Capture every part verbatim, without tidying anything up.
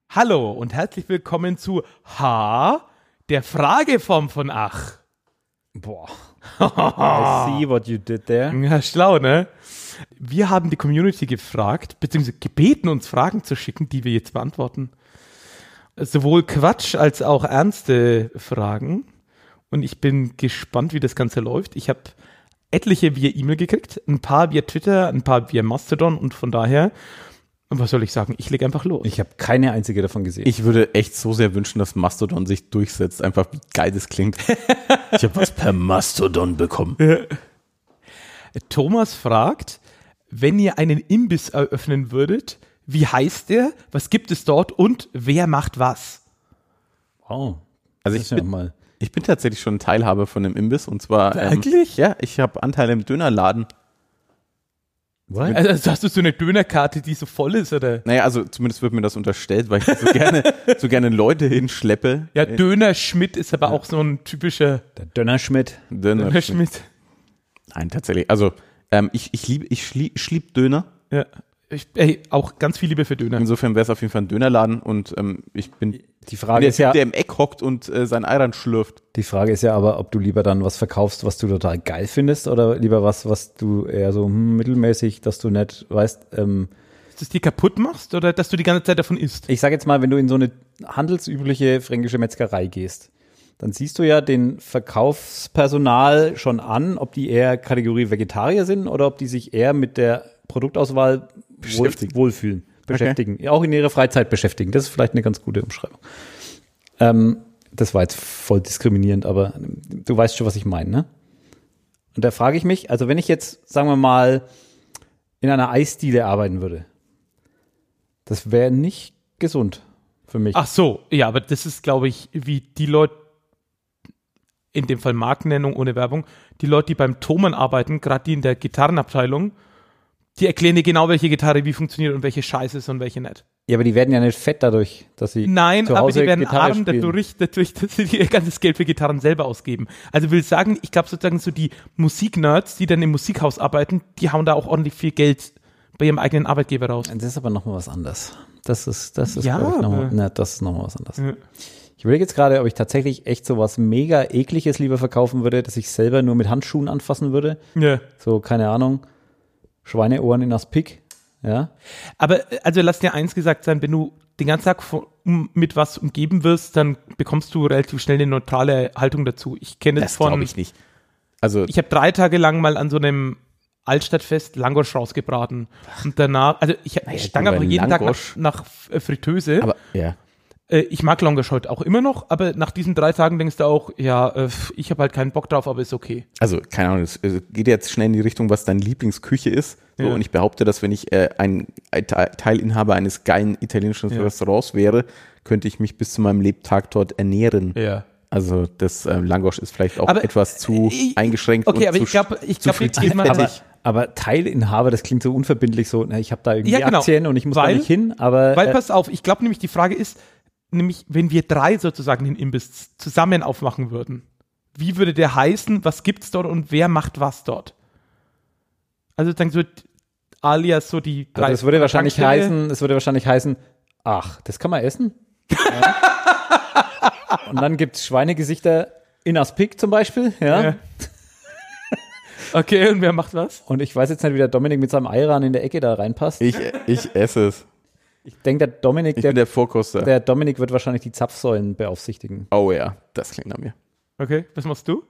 Hallo und herzlich willkommen zu H, der Frageform von Ach. Boah. I see what you did there. Ja, schlau, ne? Wir haben die Community gefragt, beziehungsweise gebeten, uns Fragen zu schicken, die wir jetzt beantworten. Sowohl Quatsch als auch ernste Fragen. Und ich bin gespannt, wie das Ganze läuft. Ich habe etliche via E-Mail gekriegt, ein paar via Twitter, ein paar via Mastodon und von daher, was soll ich sagen, ich lege einfach los. Ich habe keine einzige davon gesehen. Ich würde echt so sehr wünschen, dass Mastodon sich durchsetzt. Einfach wie geil das klingt. Ich habe was per Mastodon bekommen. Thomas fragt, wenn ihr einen Imbiss eröffnen würdet, wie heißt der, was gibt es dort und wer macht was? Wow. Also ich bin, mal. ich bin tatsächlich schon Teilhaber von einem Imbiss und zwar Wirklich? Ähm, ja, ich habe Anteile im Dönerladen. What? Also hast du so eine Dönerkarte, die so voll ist, oder? Naja, also zumindest wird mir das unterstellt, weil ich so gerne so gerne Leute hinschleppe. Ja, Döner-Schmidt ist aber ja. auch so ein typischer Der Döner-Schmidt. Döner Döner-Schmidt. Nein, tatsächlich. Also ähm, ich ich liebe ich schlie, schlieb Döner. Ja. Ich, ey, auch ganz viel Liebe für Döner. Insofern wäre es auf jeden Fall ein Dönerladen und ähm, ich bin die Frage der ist ja, der im Eck hockt und äh, sein Eiran schlürft. Die Frage ist ja aber, ob du lieber dann was verkaufst, was du total geil findest oder lieber was, was du eher so hm, mittelmäßig, dass du nicht weißt. Ähm, dass du es dir kaputt machst oder dass du die ganze Zeit davon isst? Ich sage jetzt mal, wenn du in so eine handelsübliche fränkische Metzgerei gehst, dann siehst du ja den Verkaufspersonal schon an, ob die eher Kategorie Vegetarier sind oder ob die sich eher mit der Produktauswahl wohl, wohlfühlen, beschäftigen. Okay. Auch in ihrer Freizeit beschäftigen. Das ist vielleicht eine ganz gute Umschreibung. Ähm, das war jetzt voll diskriminierend, aber du weißt schon, was ich meine, ne? Und da frage ich mich, also wenn ich jetzt, sagen wir mal, in einer Eisdiele arbeiten würde, das wäre nicht gesund für mich. Ach so, ja, aber das ist, glaube ich, wie die Leute, in dem Fall Markennennung ohne Werbung, die Leute, die beim Thomann arbeiten, gerade die in der Gitarrenabteilung, die erklären dir genau, welche Gitarre wie funktioniert und welche scheiße ist und welche nicht. Ja, aber die werden ja nicht fett dadurch, dass sie Nein, zu Hause aber die werden Gitarre arm dadurch, dadurch, dass sie ihr ganzes Geld für Gitarren selber ausgeben. Also will sagen, ich glaube sozusagen so die Musiknerds, die dann im Musikhaus arbeiten, die hauen da auch ordentlich viel Geld bei ihrem eigenen Arbeitgeber raus. Das ist aber nochmal was anderes. Das ist, das ist, ja, nochmal, ne, das ist nochmal was anderes. Ja. Ich überlege jetzt gerade, ob ich tatsächlich echt so was mega Ekliges lieber verkaufen würde, dass ich selber nur mit Handschuhen anfassen würde. Ja. So, keine Ahnung, Schweineohren in Aspik. Ja. Aber also lass dir eins gesagt sein, wenn du den ganzen Tag von, um, mit was umgeben wirst, dann bekommst du relativ schnell eine neutrale Haltung dazu. Ich kenne das, das von. Das glaube ich nicht. Also ich habe drei Tage lang mal an so einem Altstadtfest Langosch rausgebraten und danach, also ich, naja, ich stange aber jeden Langosch. Tag nach, nach Fritteuse. Aber ja. Ich mag Langosch heute auch immer noch, aber nach diesen drei Tagen denkst du auch, ja, ich habe halt keinen Bock drauf, aber ist okay. Also, keine Ahnung, es geht jetzt schnell in die Richtung, was deine Lieblingsküche ist. So, ja. Und ich behaupte, dass wenn ich äh, ein, ein Teilinhaber eines geilen italienischen ja. Restaurants wäre, könnte ich mich bis zu meinem Lebtag dort ernähren. Ja. Also das äh, Langosch ist vielleicht auch aber, etwas zu ich, eingeschränkt okay, und aber zu, ich glaube, ich zu glaube, wir aber, aber Teilinhaber, das klingt so unverbindlich, so, na, ich habe da irgendwie ja, genau. Aktien und ich muss weil, da nicht hin, aber weil äh, pass auf, ich glaube nämlich, die Frage ist, nämlich, wenn wir drei sozusagen den Imbiss zusammen aufmachen würden, wie würde der heißen, was gibt's dort und wer macht was dort? Also dann so alias so die drei. Also es würde wahrscheinlich heißen, es würde wahrscheinlich heißen, ach, das kann man essen? Ja. Und dann gibt's Schweinegesichter in Aspik zum Beispiel, ja. ja. Okay, und wer macht was? Und ich weiß jetzt nicht, wie der Dominik mit seinem Eiran in der Ecke da reinpasst. Ich, ich esse es. Ich denke, der Dominik, ich der, bin der Vorkoster. Der Dominik wird wahrscheinlich die Zapfsäulen beaufsichtigen. Oh ja, das klingt nach mir. Okay, was machst du?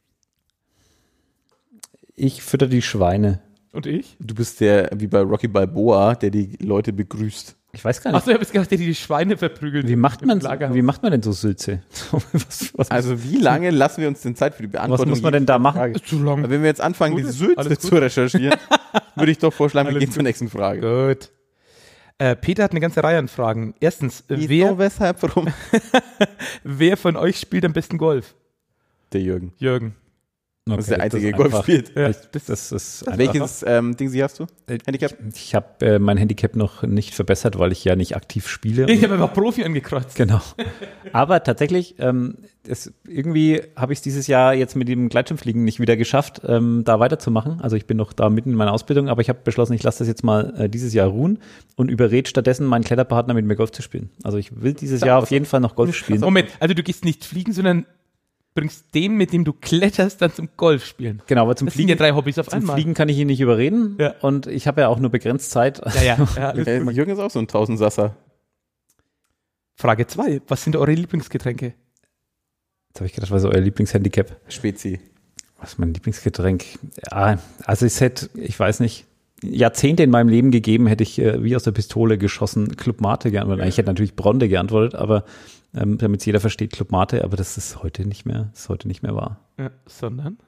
Ich fütter die Schweine. Und ich? Du bist der, wie bei Rocky Balboa, der die Leute begrüßt. Ich weiß gar nicht. Achso, ich habe jetzt gedacht, der die Schweine verprügelt. Wie macht man, wie macht man denn so Sülze? was, was also wie lange lassen wir uns denn Zeit für die Beantwortung? Was muss man denn da machen? Ist zu lang. Wenn wir jetzt anfangen, gut, die Sülze zu recherchieren, würde ich doch vorschlagen, wir gehen zur nächsten Frage. Gut. Äh, Peter hat eine ganze Reihe an Fragen. Erstens, Wieso, wer, weshalb, warum? wer von euch spielt am besten Golf? Der Jürgen. Jürgen. Das ist der Okay, einzige ist Golf einfach- spielt. Ja, Ich, das, das ist einfach- Welches ähm, Ding sie hast du? Äh, Handicap? Ich habe äh, mein Handicap noch nicht verbessert, weil ich ja nicht aktiv spiele. Ich habe einfach Profi angekreuzt. Genau. Aber tatsächlich, ähm, es, irgendwie habe ich es dieses Jahr jetzt mit dem Gleitschirmfliegen nicht wieder geschafft, ähm, da weiterzumachen. Also ich bin noch da mitten in meiner Ausbildung, aber ich habe beschlossen, ich lasse das jetzt mal äh, dieses Jahr ruhen und überrede stattdessen meinen Kletterpartner mit mir Golf zu spielen. Also ich will dieses Jahr auf jeden Fall noch Golf spielen. Moment, also du gehst nicht fliegen, sondern bringst dem, mit dem du kletterst, dann zum Golf spielen. Genau, aber zum Das sind ja Fliegen, drei Hobbys auf zum einmal. Fliegen kann ich ihn nicht überreden Ja. und ich habe ja auch nur begrenzt Zeit. Ja, ja. ja alles Äh, gut. Jürgen ist auch so ein Tausendsasser. Frage zwei. Was sind eure Lieblingsgetränke? Jetzt habe ich gedacht, was ist euer Lieblingshandicap? Spezi. Was ist mein Lieblingsgetränk? Ja, also es hätte, ich weiß nicht, Jahrzehnte in meinem Leben gegeben, hätte ich äh, wie aus der Pistole geschossen Club Mate geantwortet. Ich hätte natürlich Bronde geantwortet, aber ähm, damit es jeder versteht, Club Mate, aber das ist heute nicht mehr, ist heute nicht mehr wahr. Ja, sondern?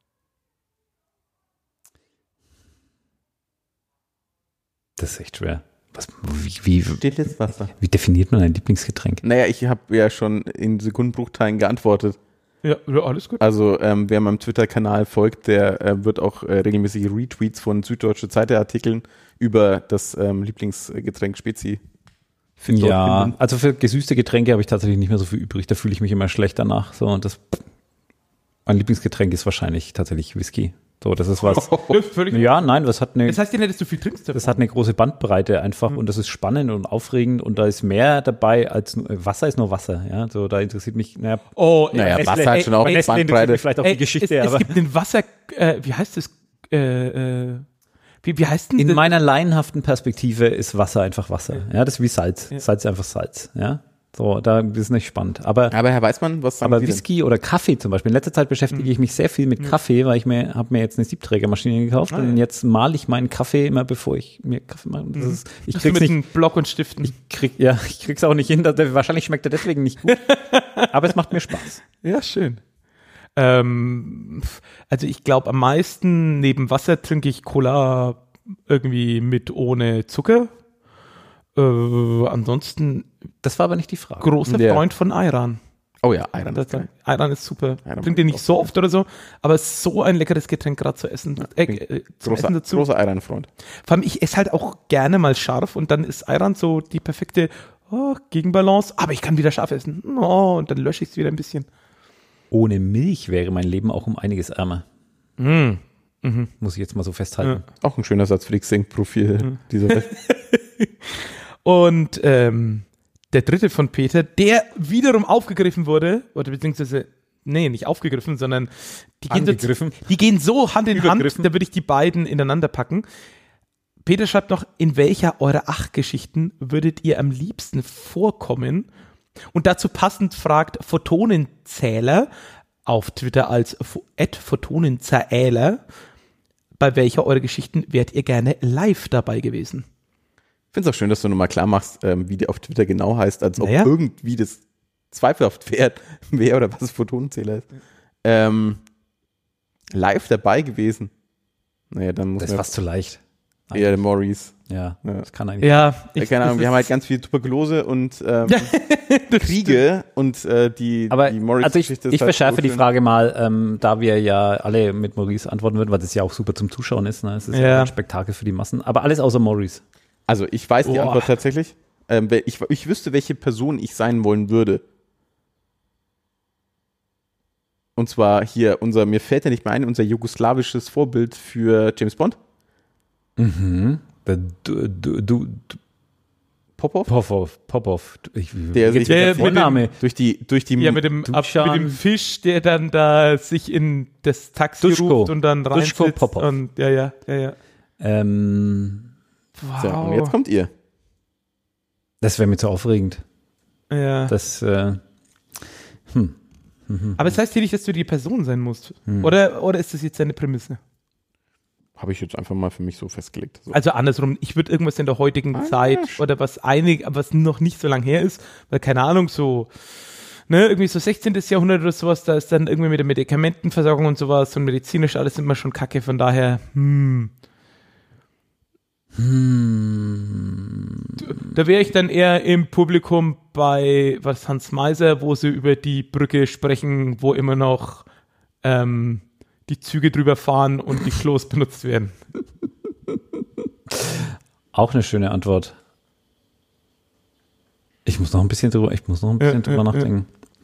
Das ist echt schwer. Was, wie, wie, Stilles Wasser. wie definiert man ein Lieblingsgetränk? Naja, ich habe ja schon in Sekundenbruchteilen geantwortet. Ja, ja alles gut. Also ähm, wer meinem Twitter-Kanal folgt, der äh, wird auch äh, regelmäßig Retweets von Süddeutsche Zeitung-Artikeln über das ähm, Lieblingsgetränk Spezi. finden. Ja, also für gesüßte Getränke habe ich tatsächlich nicht mehr so viel übrig. Da fühle ich mich immer schlecht danach. So, und das, mein Lieblingsgetränk ist wahrscheinlich tatsächlich Whisky. So, das ist was. Ja, völlig. Ja, nein, das hat eine, Das heißt ja nicht, dass du viel trinkst. das hat eine große Bandbreite einfach Mhm. und das ist spannend und aufregend und da ist mehr dabei als nur- Wasser ist nur Wasser. Ja, so da interessiert mich. Naja, Oh, Naja, es- Wasser hat schon auch bei Nestle interessiert Bandbreite. mich vielleicht auch ey, die Geschichte, es, es aber gibt den Wasser, äh, wie heißt das? Äh, äh, wie, wie heißt denn in das? meiner laienhaften Perspektive ist Wasser einfach Wasser. Ja, das ist wie Salz. Ja. Salz ist einfach Salz. Ja, so da das ist nicht spannend. Aber Aber Herr Weißmann, was sagen Aber Sie denn? Whisky oder Kaffee zum Beispiel. In letzter Zeit beschäftige ich mich sehr viel mit Kaffee, weil ich mir habe mir jetzt eine Siebträgermaschine gekauft Ah, und ja. jetzt male ich meinen Kaffee immer, bevor ich mir Kaffee mache. Das ist, ich Bist du krieg's mit nicht, einem Block und Stiften. krieg, ja, ich krieg's auch nicht hin. Das, wahrscheinlich schmeckt er deswegen nicht gut. Aber es macht mir Spaß. Ja, schön. Ähm, also ich glaube, am meisten neben Wasser trinke ich Cola irgendwie mit ohne Zucker. Äh, ansonsten Das war aber nicht die Frage. großer Ja. Freund von Ayran. Oh ja, Ayran. Das, Ayran ist super. Ayran Trinkt ihr mag nicht ich so oft oder so, aber es ist so ein leckeres Getränk gerade zu essen. äh, äh, zum Großer, Essen dazu. großer Ayran-Freund. Vor allem, ich esse halt auch gerne mal scharf und dann ist Ayran so die perfekte oh, Gegenbalance, aber ich kann wieder scharf essen. Oh, und dann lösche ich es wieder ein bisschen. Ohne Milch wäre mein Leben auch um einiges ärmer. Mm. Muss ich jetzt mal so festhalten. Auch ein schöner Satz für die Xing-Profil dieser Welt. Und ähm, der dritte von Peter, der wiederum aufgegriffen wurde, oder beziehungsweise, nee, nicht aufgegriffen, sondern die gehen, so, Angegriffen. die gehen so Hand in Hand, Übergriffen. da würde ich die beiden ineinander packen. Peter schreibt noch, in welcher eurer acht Geschichten würdet ihr am liebsten vorkommen? Und dazu passend fragt Photonenzähler auf Twitter als at Photonenzähler, bei welcher eurer Geschichten wärt ihr gerne live dabei gewesen? Ich finde es auch schön, dass du nochmal klar machst, ähm, wie der auf Twitter genau heißt, als ob Naja. irgendwie das zweifelhaft wäre, wer oder was Photonenzähler ist. Ähm, live dabei gewesen. Naja, dann muss Das ist man fast zu leicht. eher der Maurice. Ja, Ja. das kann eigentlich. Ja, Ja, keine Ahnung, wir haben halt ganz viel Tuberkulose und ähm, Kriege und äh, die, Aber die Maurice also ich, Geschichte ist ich halt verschärfe so die schön. Frage mal, ähm, da wir ja alle mit Maurice antworten würden, weil das ja auch super zum Zuschauen ist. Ne? Es ist ja. Ja. ein Spektakel für die Massen. Aber alles außer Maurice. Also ich weiß die Boah. Antwort tatsächlich. Ähm, wer- ich, ich wüsste, welche Person ich sein wollen würde. Und zwar hier unser, mir fällt ja nicht mehr ein, unser jugoslawisches Vorbild für James Bond. Mhm. Du, du, du, du, Popov. Popov, Popov. Ich, Der jetzt sich- der Der mit Vorname. Durch die, durch die, Ja, mit dem, ab, Duschan. mit dem Fisch, der dann da sich in das Taxi Duschko. ruft und dann Duschko reinsitzt. Popov. Und, ja, ja, ja, ja. Ähm, Wow. so, und jetzt kommt ihr. das wäre mir zu aufregend. ja. Das, äh, hm. Aber es heißt hier nicht, dass du die Person sein musst. Hm. Oder, oder ist das jetzt eine Prämisse? Habe ich jetzt einfach mal für mich so festgelegt. So. Also andersrum, ich würde irgendwas in der heutigen Ah, Zeit ja. oder was einig, was noch nicht so lang her ist, weil keine Ahnung, so, ne, irgendwie so sechzehnten. Jahrhundert oder sowas, da ist dann irgendwie mit der Medikamentenversorgung und sowas und medizinisch alles immer schon kacke, von daher, hm. Hm. Da wäre ich dann eher im Publikum bei was Hans Meiser, wo sie über die Brücke sprechen, wo immer noch ähm, die Züge drüber fahren und die Klos benutzt werden. Auch eine schöne Antwort. Ich muss noch ein bisschen drüber, ich muss noch ein bisschen Ja, drüber ja, nachdenken.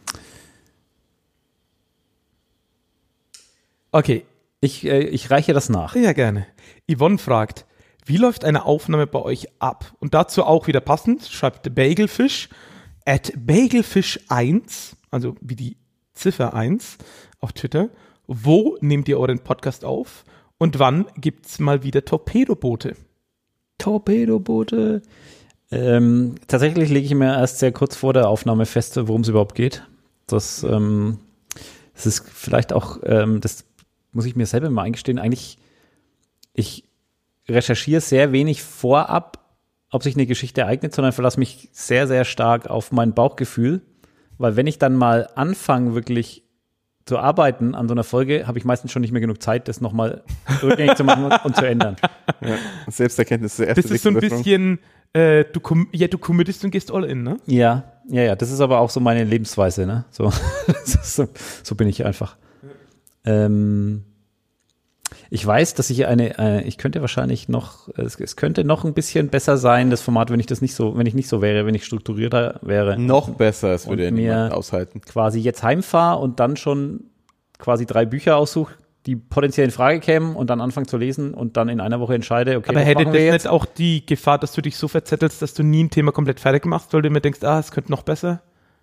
Okay. Ich, äh, ich reiche das nach. Ja, gerne. Yvonne fragt, wie läuft eine Aufnahme bei euch ab? Und dazu auch wieder passend, schreibt Bagelfish at Bagelfish eins, also wie die Ziffer eins auf Twitter. Wo nehmt ihr euren Podcast auf? Und wann gibt's mal wieder Torpedoboote? Torpedoboote. Ähm, tatsächlich lege ich mir erst sehr kurz vor der Aufnahme fest, worum es überhaupt geht. Das, ähm, das ist vielleicht auch, ähm, das muss ich mir selber mal eingestehen, eigentlich, ich recherchiere sehr wenig vorab, ob sich eine Geschichte ereignet, sondern verlasse mich sehr, sehr stark auf mein Bauchgefühl, weil wenn ich dann mal anfange, wirklich zu arbeiten an so einer Folge, habe ich meistens schon nicht mehr genug Zeit, das nochmal rückgängig zu machen und, und zu ändern. Ja, Selbsterkenntnis ist der erste Das ist so ein bisschen, äh, du, com- ja, du committest und gehst all in, ne? Ja, ja, ja, das ist aber auch so meine Lebensweise, ne? So, das ist so, so bin ich einfach. Ähm, ich weiß, dass ich eine, äh, ich könnte wahrscheinlich noch, es, es könnte noch ein bisschen besser sein, das Format, wenn ich das nicht so, wenn ich nicht so wäre, wenn ich strukturierter wäre. Noch besser, es würde ja Und niemand mir- aushalten. Quasi jetzt heimfahre und dann schon quasi drei Bücher aussuche, die potenziell in Frage kämen und dann anfange zu lesen und dann in einer Woche entscheide, okay, Aber was hätte machen das wir jetzt? nicht auch die Gefahr, dass du dich so verzettelst, dass du nie ein Thema komplett fertig machst, weil du immer denkst, ah, es könnte noch besser?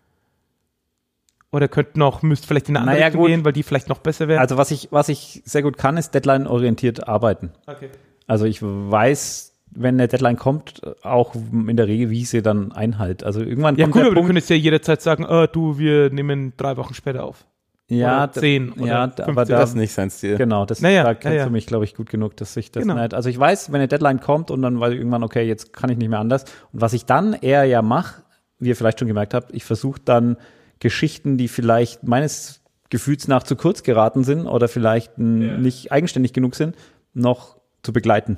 Oder könnte noch, müsst vielleicht in eine andere Naja, Richtung gut. gehen, weil die vielleicht noch besser wäre? Also was ich, was ich sehr gut kann, ist Deadline-orientiert arbeiten. Okay. Also ich weiß, wenn eine Deadline kommt, auch in der Regel, wie ich sie dann einhalte. Also irgendwann Ja kommt gut, der aber du Punkt, könntest ja jederzeit sagen, ah, du, wir nehmen drei Wochen später auf. ja, oder zehn d- oder ja, fünfzehn. aber da, Das ist nicht sein Stil. genau, das, Naja, da kennst ja, ja. du mich, glaube ich, gut genug, dass ich das Genau. nicht, also ich weiß, wenn eine Deadline kommt und dann weiß ich irgendwann, okay, jetzt kann ich nicht mehr anders. Und was ich dann eher ja mache, wie ihr vielleicht schon gemerkt habt, ich versuche dann Geschichten, die vielleicht meines Gefühls nach zu kurz geraten sind oder vielleicht n- Ja. nicht eigenständig genug sind, noch zu begleiten.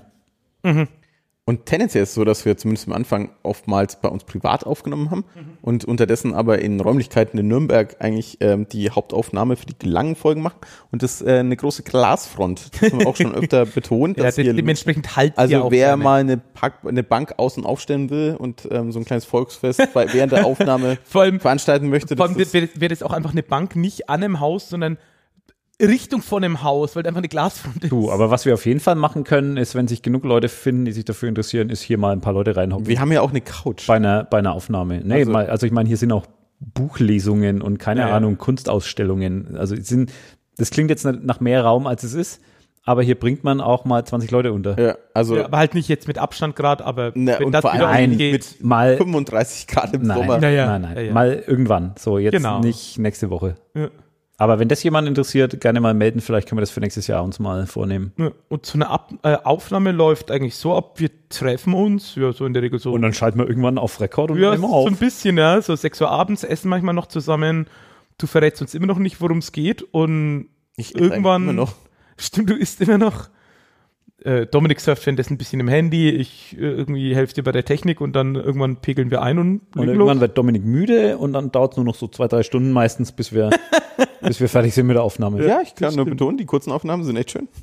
Und tendenziell ist es so, dass wir zumindest am Anfang oftmals bei uns privat aufgenommen haben und unterdessen aber in Räumlichkeiten in Nürnberg eigentlich ähm, die Hauptaufnahme für die langen Folgen machen. Und das ist äh, eine große Glasfront. Das haben wir auch schon öfter betont. Ja, Dass de- wir, dementsprechend halt also wer mal eine, Pack, eine Bank außen aufstellen will und ähm, so ein kleines Volksfest bei, während der Aufnahme Vor allem, veranstalten möchte, vor das allem ist, wäre wär das auch einfach eine Bank nicht an einem Haus, sondern Richtung von einem Haus, weil da einfach eine Glasfront ist. Du, aber was wir auf jeden Fall machen können, ist, wenn sich genug Leute finden, die sich dafür interessieren, ist hier mal ein paar Leute reinhocken. wir haben ja auch eine Couch. Bei einer, bei einer Aufnahme. Nee, Also- mal, also ich meine, hier sind auch Buchlesungen und keine Ja, ja. Ahnung, Kunstausstellungen. Also es sind, das klingt jetzt nicht nach mehr Raum, als es ist, aber hier bringt man auch mal zwanzig Leute unter. Ja, also Ja, aber halt nicht jetzt mit Abstand gerade, aber Ne, wenn und das vor wieder allem umgeht, mit Mal, fünfunddreißig Grad im nein, Sommer. Ja, ja. nein, nein, Ja, ja. mal irgendwann. So, jetzt Genau. nicht nächste Woche. Ja. Aber wenn das jemand interessiert, gerne mal melden. Vielleicht können wir das für nächstes Jahr uns mal vornehmen. Ja, und so eine Ab äh, Aufnahme läuft eigentlich so ab, wir treffen uns, ja, so in der Regel so. Und dann schalten wir irgendwann auf Rekord und ja, nehmen so auf. ein bisschen, ja, so sechs Uhr abends, essen manchmal noch zusammen. Du verrätst uns immer noch nicht, worum es geht und Ich irgendwann, immer noch. stimmt, du isst immer noch. Äh, Dominik surft währenddessen ein bisschen im Handy, ich äh, irgendwie helfe dir bei der Technik und dann irgendwann pegeln wir ein und Und legen irgendwann los. wird Dominik müde und dann dauert es nur noch so zwei, drei Stunden meistens, bis wir, bis wir fertig sind mit der Aufnahme. Ja, ich kann das nur stimmt. betonen, die kurzen Aufnahmen sind echt schön.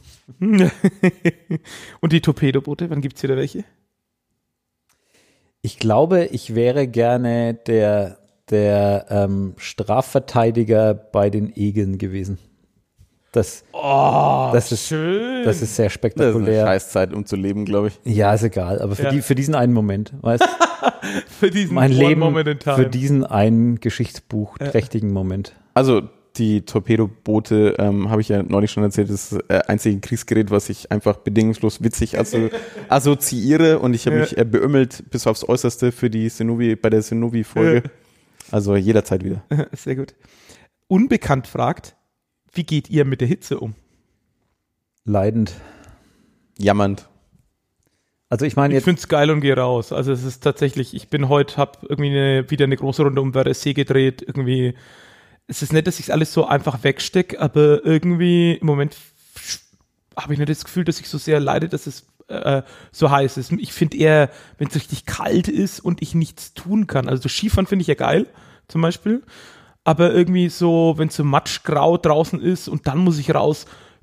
Und die Torpedoboote, wann gibt's wieder welche? Ich glaube, ich wäre gerne der, der ähm, Strafverteidiger bei den Egeln gewesen. Das, Oh, das, ist, schön. das ist sehr Das ist eine spektakulär. Scheißzeit, um zu leben, glaube ich. Ja, ist egal, aber für, Ja. die, für diesen einen Moment, weißt für diesen mein one Leben, moment in time. für diesen einen geschichtsbuchträchtigen Moment. Also die Torpedoboote, ähm, habe ich ja neulich schon erzählt, das ist das einzige Kriegsgerät, was ich einfach bedingungslos witzig asso assoziiere und ich habe Ja. mich äh, beömmelt bis aufs Äußerste für die Senovi, bei der Senovi-Folge. Also jederzeit wieder. Sehr gut. Unbekannt fragt, wie geht ihr mit der Hitze um? Leidend. Jammernd. Also ich meine Ich jetzt, finde es geil und gehe raus. Also es ist tatsächlich, ich bin heute, habe irgendwie eine, wieder eine große Runde um Wörthersee gedreht. Irgendwie, es ist nicht, dass ich alles so einfach wegstecke, aber irgendwie im Moment habe ich nicht das Gefühl, dass ich so sehr leide, dass es äh, so heiß ist. Ich finde eher, wenn es richtig kalt ist und ich nichts tun kann. Also Skifahren finde ich ja geil, zum Beispiel. Aber irgendwie so, wenn es so matschgrau draußen ist und dann muss ich raus,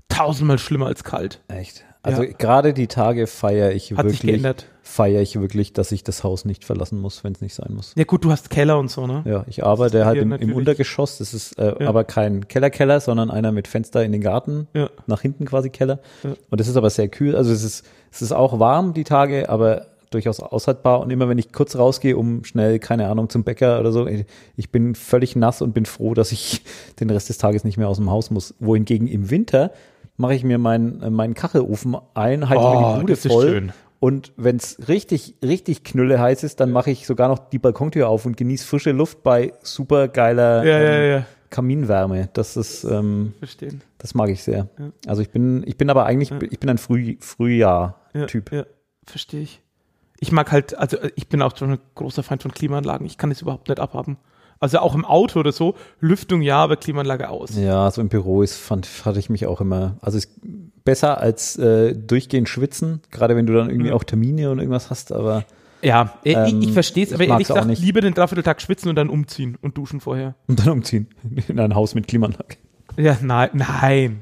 tausendmal schlimmer als kalt. Echt? Also Ja. gerade die Tage feiere ich Hat sich wirklich, geändert. feiere ich wirklich, dass ich das Haus nicht verlassen muss, wenn es nicht sein muss. Ja gut, du hast Keller und so, ne? Ja, ich arbeite halt hier im, im natürlich- Untergeschoss. Das ist äh, Ja. aber kein Keller-Keller, sondern einer mit Fenster in den Garten. Ja. Nach hinten quasi Keller. Ja. Und das ist aber sehr kühl. Also es ist, es ist auch warm die Tage, aber durchaus aushaltbar. Und immer wenn ich kurz rausgehe, um schnell, keine Ahnung, zum Bäcker oder so, ich bin völlig nass und bin froh, dass ich den Rest des Tages nicht mehr aus dem Haus muss. Wohingegen im Winter mache ich mir meinen, meinen Kachelofen ein, halte mir Oh, die Bude das ist voll. schön. Und wenn es richtig, richtig knülle heiß ist, dann mache ich sogar noch die Balkontür auf und genieße frische Luft bei super geiler Ja, ja, ähm, ja. Kaminwärme. Das ist, ähm, Verstehen. das mag ich sehr. Ja. Also ich bin, ich bin aber eigentlich, ich bin ein Früh, Frühjahr-Typ. Ja, ja, verstehe ich. Ich mag halt, also ich bin auch schon ein großer Feind von Klimaanlagen. Ich kann das überhaupt nicht abhaben. Also auch im Auto oder so, Lüftung ja, aber Klimaanlage aus. Ja, so im Büro ist, fand, hatte ich mich auch immer, also ist besser als äh, durchgehend schwitzen, gerade wenn du dann irgendwie Mhm. auch Termine und irgendwas hast, aber Ja, ich, Ähm, ich verstehe es, ich aber mag's ehrlich auch gesagt, nicht. lieber den Dreivierteltag schwitzen und dann umziehen und duschen vorher. und dann umziehen in ein Haus mit Klimaanlage. Ja, nein, nein.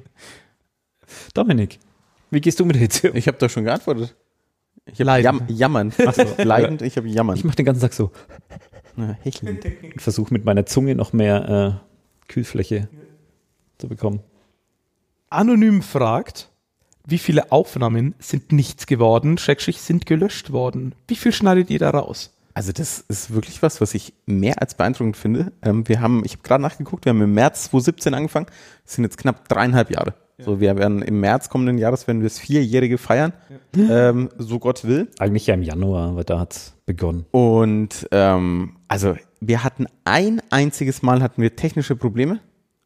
Dominik, wie gehst du mit Hitze um? Ich habe da schon geantwortet. Ich habe Leiden. jam jammern. Also, leidend, ich habe jammern. Ich mache den ganzen Tag so Ja, hechelnd. und versuche mit meiner Zunge noch mehr äh, Kühlfläche zu bekommen. Anonym fragt, wie viele Aufnahmen sind nichts geworden, Schrägstrich sind gelöscht worden? Wie viel schneidet ihr da raus? Also das ist wirklich was, was ich mehr als beeindruckend finde. Ähm, wir haben, ich habe gerade nachgeguckt, wir haben im März zwanzig siebzehn angefangen. Das sind jetzt knapp dreieinhalb Jahre. So, wir werden im März kommenden Jahres werden wir das Vierjährige feiern, ähm, so Gott will. Eigentlich ja im Januar, weil da hat's begonnen. Und ähm, also wir hatten ein einziges Mal hatten wir technische Probleme.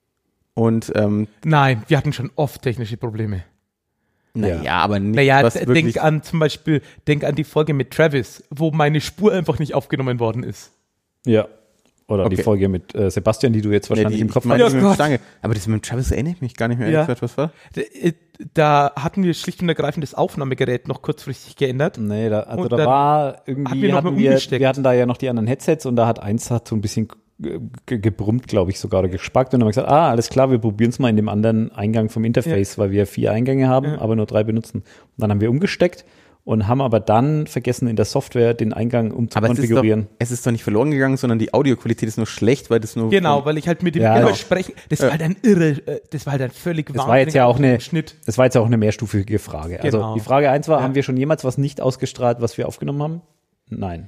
Und ähm, Nein, wir hatten schon oft technische Probleme. naja, Ja. aber nicht Naja, was d- wirklich. denk an zum Beispiel, denk an die Folge mit Travis, wo meine Spur einfach nicht aufgenommen worden ist. Ja. Oder die Okay. Folge mit äh, Sebastian, die du jetzt Nee, wahrscheinlich die, im Kopf ich meine, Ja, die mit Gott. dem Stange. Aber das mit dem Travis erinnere ich mich gar nicht mehr. Ja. ehrlich gesagt, was war? D- äh, Da hatten wir schlicht und ergreifend das Aufnahmegerät noch kurzfristig geändert. Nee, da, also Und da dann war irgendwie, hatten wir noch hatten mal wir, umgesteckt. wir hatten da ja noch die anderen Headsets und da hat eins hat so ein bisschen ge- ge- gebrummt, glaube ich, sogar oder gespackt und dann haben wir gesagt, ah, alles klar, wir probieren es mal in dem anderen Eingang vom Interface, weil wir vier Eingänge haben, Ja. aber nur drei benutzen. Und dann haben wir umgesteckt und haben aber dann vergessen, in der Software den Eingang Aber es ist, doch, umzukonfigurieren. es ist doch nicht verloren gegangen, sondern die Audioqualität ist nur schlecht, weil das nur. Genau, von- weil ich halt mit dem Ja, immer genau. spreche. Das war halt ein irre, äh, das war halt ein völlig Das war jetzt ja auch eine, Schnitt. das war jetzt ja auch eine mehrstufige Frage. Also Genau. die Frage eins war, Ja. haben wir schon jemals was nicht ausgestrahlt, was wir aufgenommen haben? Nein.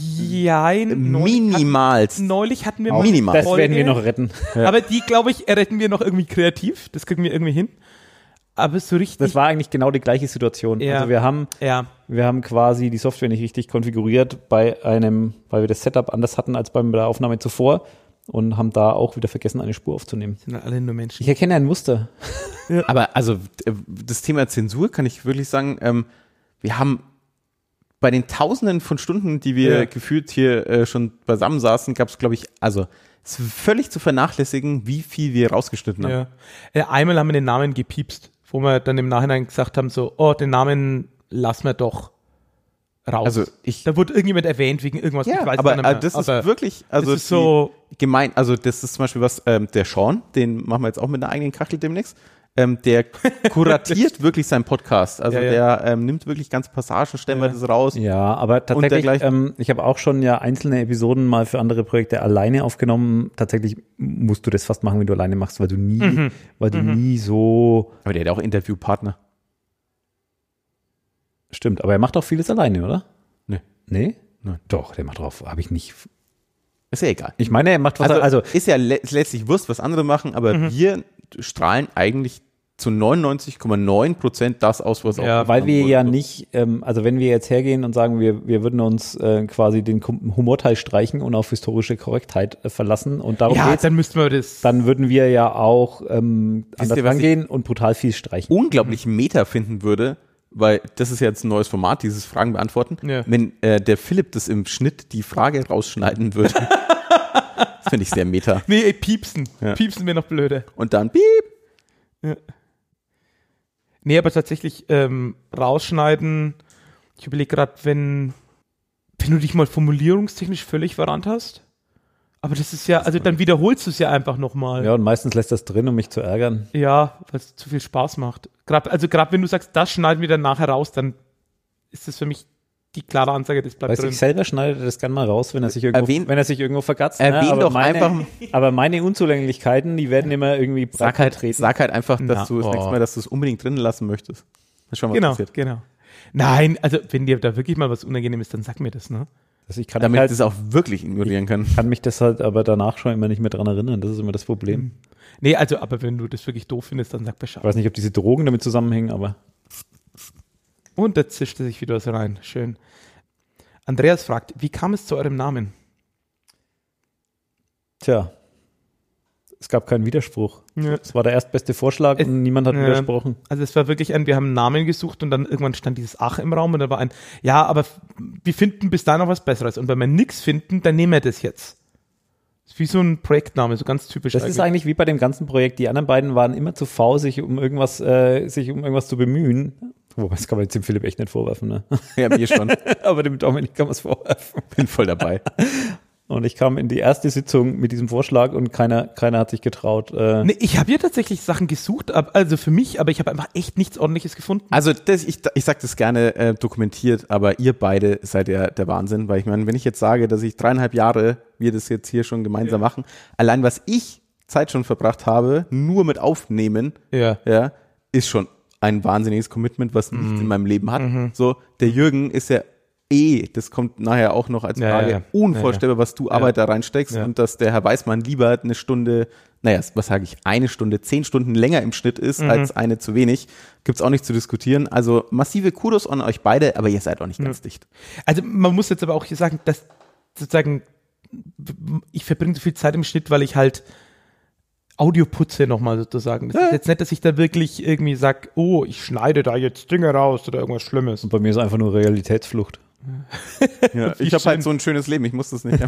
Jein, neulich Minimals. hatten, neulich hatten wir Auch mal minimal. Das Folge, werden wir noch retten. Aber die, glaube ich, retten wir noch irgendwie kreativ. Das kriegen wir irgendwie hin. Aber so richtig. Das war eigentlich genau die gleiche Situation. Ja. Also wir haben ja. Wir haben quasi die Software nicht richtig konfiguriert bei einem, weil wir das Setup anders hatten als bei der Aufnahme zuvor und haben da auch wieder vergessen, eine Spur aufzunehmen. Sind halt alle nur Menschen. Ich erkenne ein Muster. Aber also äh, das Thema Zensur kann ich wirklich sagen, ähm, wir haben bei den Tausenden von Stunden, die wir Ja. gefühlt hier äh, schon beisammen saßen, gab es, glaube ich, also es ist völlig zu vernachlässigen, wie viel wir rausgeschnitten haben. Ja. Ja, einmal haben wir den Namen gepiepst, wo wir dann im Nachhinein gesagt haben, so, oh, den Namen lassen wir doch raus. Also ich da wurde irgendjemand erwähnt wegen irgendwas. Ja, ich weiß aber gar nicht mehr. äh, das ist Aber wirklich, also das ist so, die, gemein, also das ist zum Beispiel was, ähm, der Sean, den machen wir jetzt auch mit einer eigenen Kachel demnächst, ähm, der kuratiert wirklich seinen Podcast, also Ja, ja. der ähm, nimmt wirklich ganze Passagen, stellen wir Ja. das raus. Ja, aber tatsächlich, dergleichen. ähm, ich habe auch schon ja einzelne Episoden mal für andere Projekte alleine aufgenommen. Tatsächlich musst du das fast machen, wenn du alleine machst, weil du nie, Mhm. weil du nie so, Aber der hat auch Interviewpartner. stimmt, aber er macht auch vieles alleine, oder? Nee. Nee? Nein. Doch, der macht drauf, habe ich nicht. Ist ja egal. Ich meine, er macht was, Also, also, ist ja le letztlich Wurst, was andere machen, aber Mhm. wir strahlen eigentlich zu neunundneunzig Komma neun Prozent das aus, was Ja, auch weil wir ja nicht, ähm, also wenn wir jetzt hergehen und sagen, wir, wir würden uns äh, quasi den Kum- Humorteil streichen und auf historische Korrektheit äh, verlassen und darum ja, geht's, dann müssten wir das. dann würden wir ja auch ähm, anders ihr, was rangehen und brutal viel streichen. unglaublich Meta finden würde, weil das ist ja jetzt ein neues Format, dieses Fragen beantworten, Ja. wenn äh, der Philipp das im Schnitt die Frage rausschneiden würde. Das finde ich sehr Meta. Nee, ey, piepsen. Ja. Piepsen wäre noch blöde. Und dann piep. Ja. Nee, aber tatsächlich ähm, rausschneiden. Ich überlege gerade, wenn, wenn du dich mal formulierungstechnisch völlig verrannt hast. Aber das ist ja, also dann wiederholst du es ja einfach nochmal. Ja, und meistens lässt das drin, um mich zu ärgern. Ja, weil es zu viel Spaß macht. Grad, also gerade wenn du sagst, das schneiden wir dann nachher raus, dann ist das für mich die klare Ansage, das bleibt Weißt du, drin. ich selber schneide das gerne mal raus, wenn er sich irgendwo, Erwähn- wenn er sich irgendwo vergatzt. Erwähn ne? aber doch meine, einfach- Aber meine Unzulänglichkeiten, die werden immer irgendwie breit Sag halt, vertreten. sag halt einfach, dass Na, du das oh. nächste Mal, dass du es unbedingt drin lassen möchtest. Das ist schon mal Genau, passiert. genau. Nein, also wenn dir da wirklich mal was unangenehm ist, dann sag mir das, ne? Also ich kann, Damit mich ich halt, das auch wirklich ignorieren kann. kann mich das halt aber danach schon immer nicht mehr dran erinnern. Das ist immer das Problem. Nee, also, aber wenn du das wirklich doof findest, dann sag Bescheid. Ich weiß nicht, ob diese Drogen damit zusammenhängen, aber Und da zischte sich wieder was rein. Schön. Andreas fragt, wie kam es zu eurem Namen? tja, es gab keinen Widerspruch. Ja. Es war der erstbeste Vorschlag Es- und niemand hat ja. widersprochen. Also es war wirklich ein, wir haben einen Namen gesucht und dann irgendwann stand dieses Ach im Raum und da war ein, ja, aber f- wir finden bis dahin noch was Besseres. Und wenn wir nichts finden, dann nehmen wir das jetzt. Das ist wie so ein Projektname, so ganz typisch. Das ist eigentlich wie bei dem ganzen Projekt. Die anderen beiden waren immer zu faul, sich um irgendwas, äh, sich um irgendwas zu bemühen. Wobei, das kann man jetzt dem Philipp echt nicht vorwerfen, ne? Ja, mir schon. Aber dem Dominik kann man es vorwerfen. Bin voll dabei. Und ich kam in die erste Sitzung mit diesem Vorschlag und keiner, keiner hat sich getraut. Äh, Nee, ich habe ja tatsächlich Sachen gesucht, ab- also für mich, aber ich habe einfach echt nichts Ordentliches gefunden. Also das, ich, ich sage das gerne äh, dokumentiert, aber ihr beide seid ja der Wahnsinn, weil ich meine, wenn ich jetzt sage, dass ich dreieinhalb Jahre, wir das jetzt hier schon gemeinsam Ja. machen, allein was ich Zeit schon verbracht habe, nur mit Aufnehmen, Ja. ja, ist schon ein wahnsinniges Commitment, was nichts in meinem Leben hat. So, der Jürgen ist ja eh, das kommt nachher auch noch als Ja, Frage, ja, ja. unvorstellbar, was du Arbeit da reinsteckst Ja. und dass der Herr Weißmann lieber eine Stunde, naja, was sage ich, eine Stunde, zehn Stunden länger im Schnitt ist, Mhm. als eine zu wenig, gibt's auch nicht zu diskutieren. Also massive Kudos an euch beide, aber ihr seid auch nicht ganz dicht. Also man muss jetzt aber auch hier sagen, dass sozusagen ich verbringe so viel Zeit im Schnitt, weil ich halt Audio putze nochmal sozusagen. Das ist jetzt nicht, dass ich da wirklich irgendwie sage, oh, ich schneide da jetzt Dinge raus oder irgendwas Schlimmes. und bei mir ist einfach nur Realitätsflucht. Ja, Wie ich habe schön. halt so ein schönes Leben, ich muss das nicht.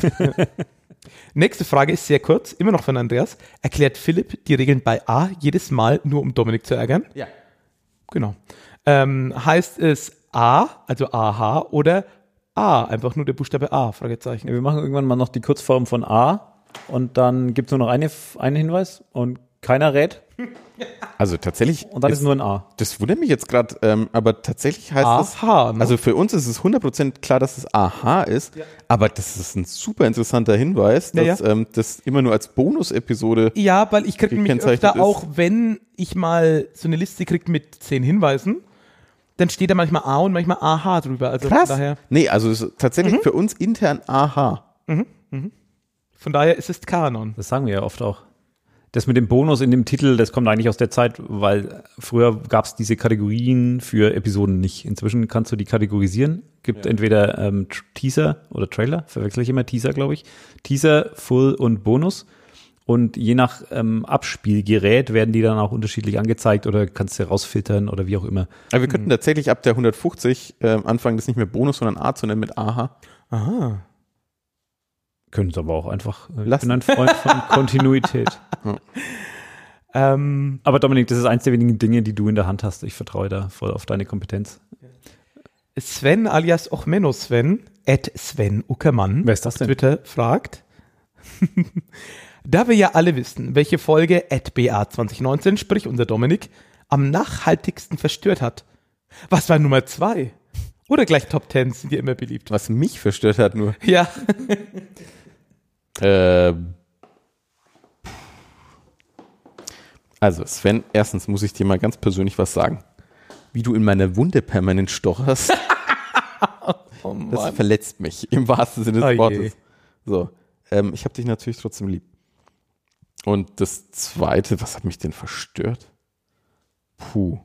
Nächste Frage ist sehr kurz, immer noch von Andreas. Erklärt Philipp die Regeln bei A jedes Mal nur, um Dominik zu ärgern? Ja. Genau. Ähm, heißt es A, also A H oder A, einfach nur der Buchstabe A, Fragezeichen. Ja, wir machen irgendwann mal noch die Kurzform von A und dann gibt es nur noch eine, einen Hinweis und keiner rät Also tatsächlich, und dann ist ist, nur ein A. das wundert mich jetzt gerade, ähm, aber tatsächlich heißt es, Aha. Ne? also für uns ist es hundert Prozent klar, dass es A H ist, aber das ist ein super interessanter Hinweis, Ja, dass ja. Ähm, das immer nur als Bonus-Episode, Ja, weil ich kriege nämlich gekennzeichnet öfter ist. auch, wenn ich mal so eine Liste kriege mit zehn Hinweisen, dann steht da manchmal A und manchmal A H drüber. Also krass, Von daher, nee, also es ist tatsächlich für uns intern A H. von daher ist es Kanon. Das sagen wir ja oft auch. Das mit dem Bonus in dem Titel, das kommt eigentlich aus der Zeit, weil früher gab es diese Kategorien für Episoden nicht. Inzwischen kannst du die kategorisieren. Gibt entweder ähm, T- Teaser oder Trailer, verwechsel ich immer Teaser, glaube ich. Teaser, Full und Bonus. Und je nach ähm, Abspielgerät werden die dann auch unterschiedlich angezeigt oder kannst du rausfiltern oder wie auch immer. Aber wir könnten tatsächlich ab der hundertfünfzig ähm, anfangen, das nicht mehr Bonus, sondern A zu nennen mit A H. Aha. Können es aber auch einfach. äh, Ich Lassen. bin ein Freund von Kontinuität. Ähm, Aber Dominik, das ist eins der wenigen Dinge, die du in der Hand hast. Ich vertraue da voll auf deine Kompetenz. Sven alias Ochmeno Sven, at Sven Uckermann, Wer ist das denn? Twitter fragt, da wir ja alle wissen, welche Folge at B A zwanzig neunzehn, sprich unser Dominik, am nachhaltigsten verstört hat. Was war Nummer zwei? Oder gleich Top Ten sind ja immer beliebt. Was mich verstört hat nur. Ja, Äh, also Sven, erstens muss ich dir mal ganz persönlich was sagen. Wie du in meine Wunde permanent stocherst, oh das Mann. verletzt mich, im wahrsten Sinne Oh des je. Wortes. So, ähm, ich habe dich natürlich trotzdem lieb. Und das Zweite, was hat mich denn verstört? Puh.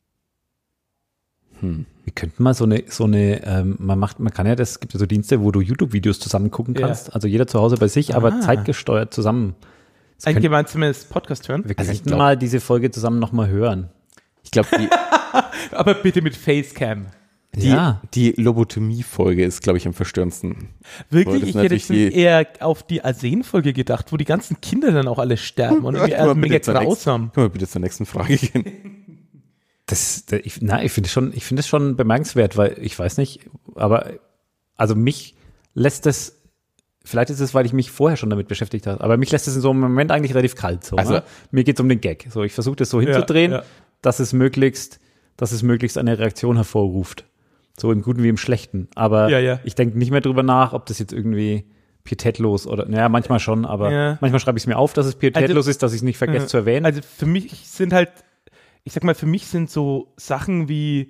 Wir könnten mal so eine, so eine, ähm, man macht, man kann ja, das gibt ja so Dienste, wo du YouTube-Videos zusammen gucken Ja. kannst. Also jeder zu Hause bei sich, aber Ah. zeitgesteuert zusammen. Das Ein könnt, gemeinsames Podcast hören. wir Also ich könnten glaub- mal diese Folge zusammen nochmal hören. Ich glaube, die, Aber bitte mit Facecam. die, Ja. die Lobotomie-Folge ist, glaube ich, am verstörendsten. Wirklich? Das Ich ist hätte jetzt natürlich die- eher auf die Arsen-Folge gedacht, wo die ganzen Kinder dann auch alle sterben und irgendwie Können wir also mega bitte zur nächsten- grausam. Können wir bitte zur nächsten Frage gehen? Das, da- ich, na, ich finde es schon, ich finde es schon bemerkenswert, weil ich weiß nicht, aber also mich lässt das Vielleicht ist es, weil ich mich vorher schon damit beschäftigt habe. Aber mich lässt es in so einem Moment eigentlich relativ kalt. So, Also- ne? Mir geht es um den Gag. So, ich versuche das so hinzudrehen, ja. dass es möglichst, dass es möglichst eine Reaktion hervorruft. So im Guten wie im Schlechten. Aber Ja, ja. ich denke nicht mehr drüber nach, ob das jetzt irgendwie pietätlos oder, naja, manchmal schon, aber Ja. manchmal schreibe ich es mir auf, dass es pietätlos Also- ist, dass ich es nicht vergesse Ja. zu erwähnen. Also für mich sind halt, ich sag mal, für mich sind so Sachen wie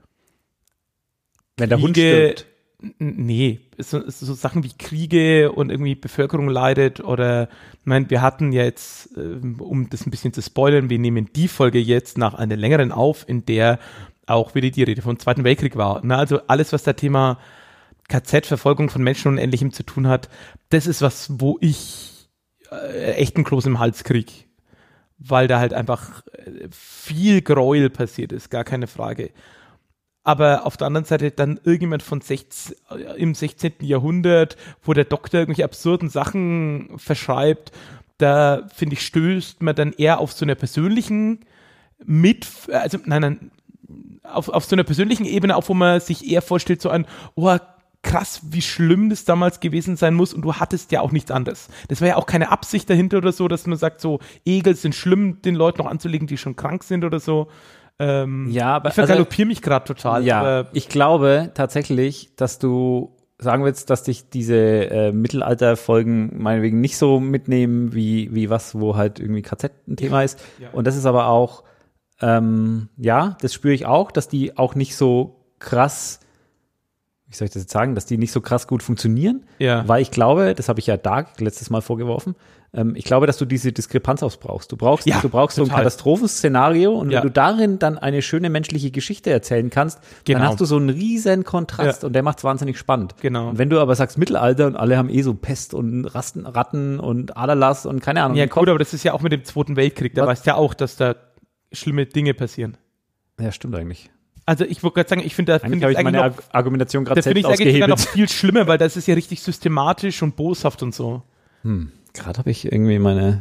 Wenn der Hund Kriege- stirbt. N- Nee, so, so Sachen wie Kriege und irgendwie Bevölkerung leidet oder, ich meine, wir hatten ja jetzt, ähm, um das ein bisschen zu spoilern, wir nehmen die Folge jetzt nach einer längeren auf, in der auch wieder die Rede vom Zweiten Weltkrieg war. Na, also alles, was das Thema K Z-Verfolgung von Menschen und Ähnlichem zu tun hat, das ist was, wo ich äh, echt einen Kloß im Hals krieg. Weil da halt einfach äh, viel Gräuel passiert ist, gar keine Frage. Aber auf der anderen Seite dann irgendjemand von sechzehn, im sechzehnten Jahrhundert, wo der Doktor irgendwelche absurden Sachen verschreibt, da finde ich, stößt man dann eher auf so einer persönlichen mit, also nein, nein, auf, auf so einer persönlichen Ebene auf, wo man sich eher vorstellt, so ein, oh, krass, wie schlimm das damals gewesen sein muss und du hattest ja auch nichts anderes. Das war ja auch keine Absicht dahinter oder so, dass man sagt, so, Egel sind schlimm, den Leuten noch anzulegen, die schon krank sind oder so. Ähm, Ja, aber ich vergaloppiere mich gerade total. Ja, aber, ich glaube tatsächlich, dass du sagen willst, dass dich diese äh, Mittelalterfolgen meinetwegen nicht so mitnehmen, wie, wie was, wo halt irgendwie K Z ein Thema ist. Ja. Und das ist aber auch, ähm, ja, das spüre ich auch, dass die auch nicht so krass, wie soll ich das jetzt sagen, dass die nicht so krass gut funktionieren. Ja. Weil ich glaube, das habe ich ja Dark letztes Mal vorgeworfen, ähm, ich glaube, dass du diese Diskrepanz ausbrauchst. Du brauchst, Ja, du brauchst so ein total. Katastrophenszenario und Ja. wenn du darin dann eine schöne menschliche Geschichte erzählen kannst, Genau. dann hast du so einen riesen Kontrast Ja. und der macht es wahnsinnig spannend. Genau. Und wenn du aber sagst Mittelalter und alle haben eh so Pest und Rasten, Ratten und Aderlass und keine Ahnung. ja im gut, aber das ist ja auch mit dem Zweiten Weltkrieg, da Was? weißt du ja auch, dass da schlimme Dinge passieren. Kopf. Ja, stimmt eigentlich. Also ich wollte gerade sagen, ich finde da Eigentlich finde habe ich ich meine eigentlich noch, Ar- Argumentation gerade da finde selbst ich eigentlich sogar noch ausgehebelt. viel schlimmer, weil das ist ja richtig systematisch und boshaft und so. Hm. Gerade habe ich irgendwie meine,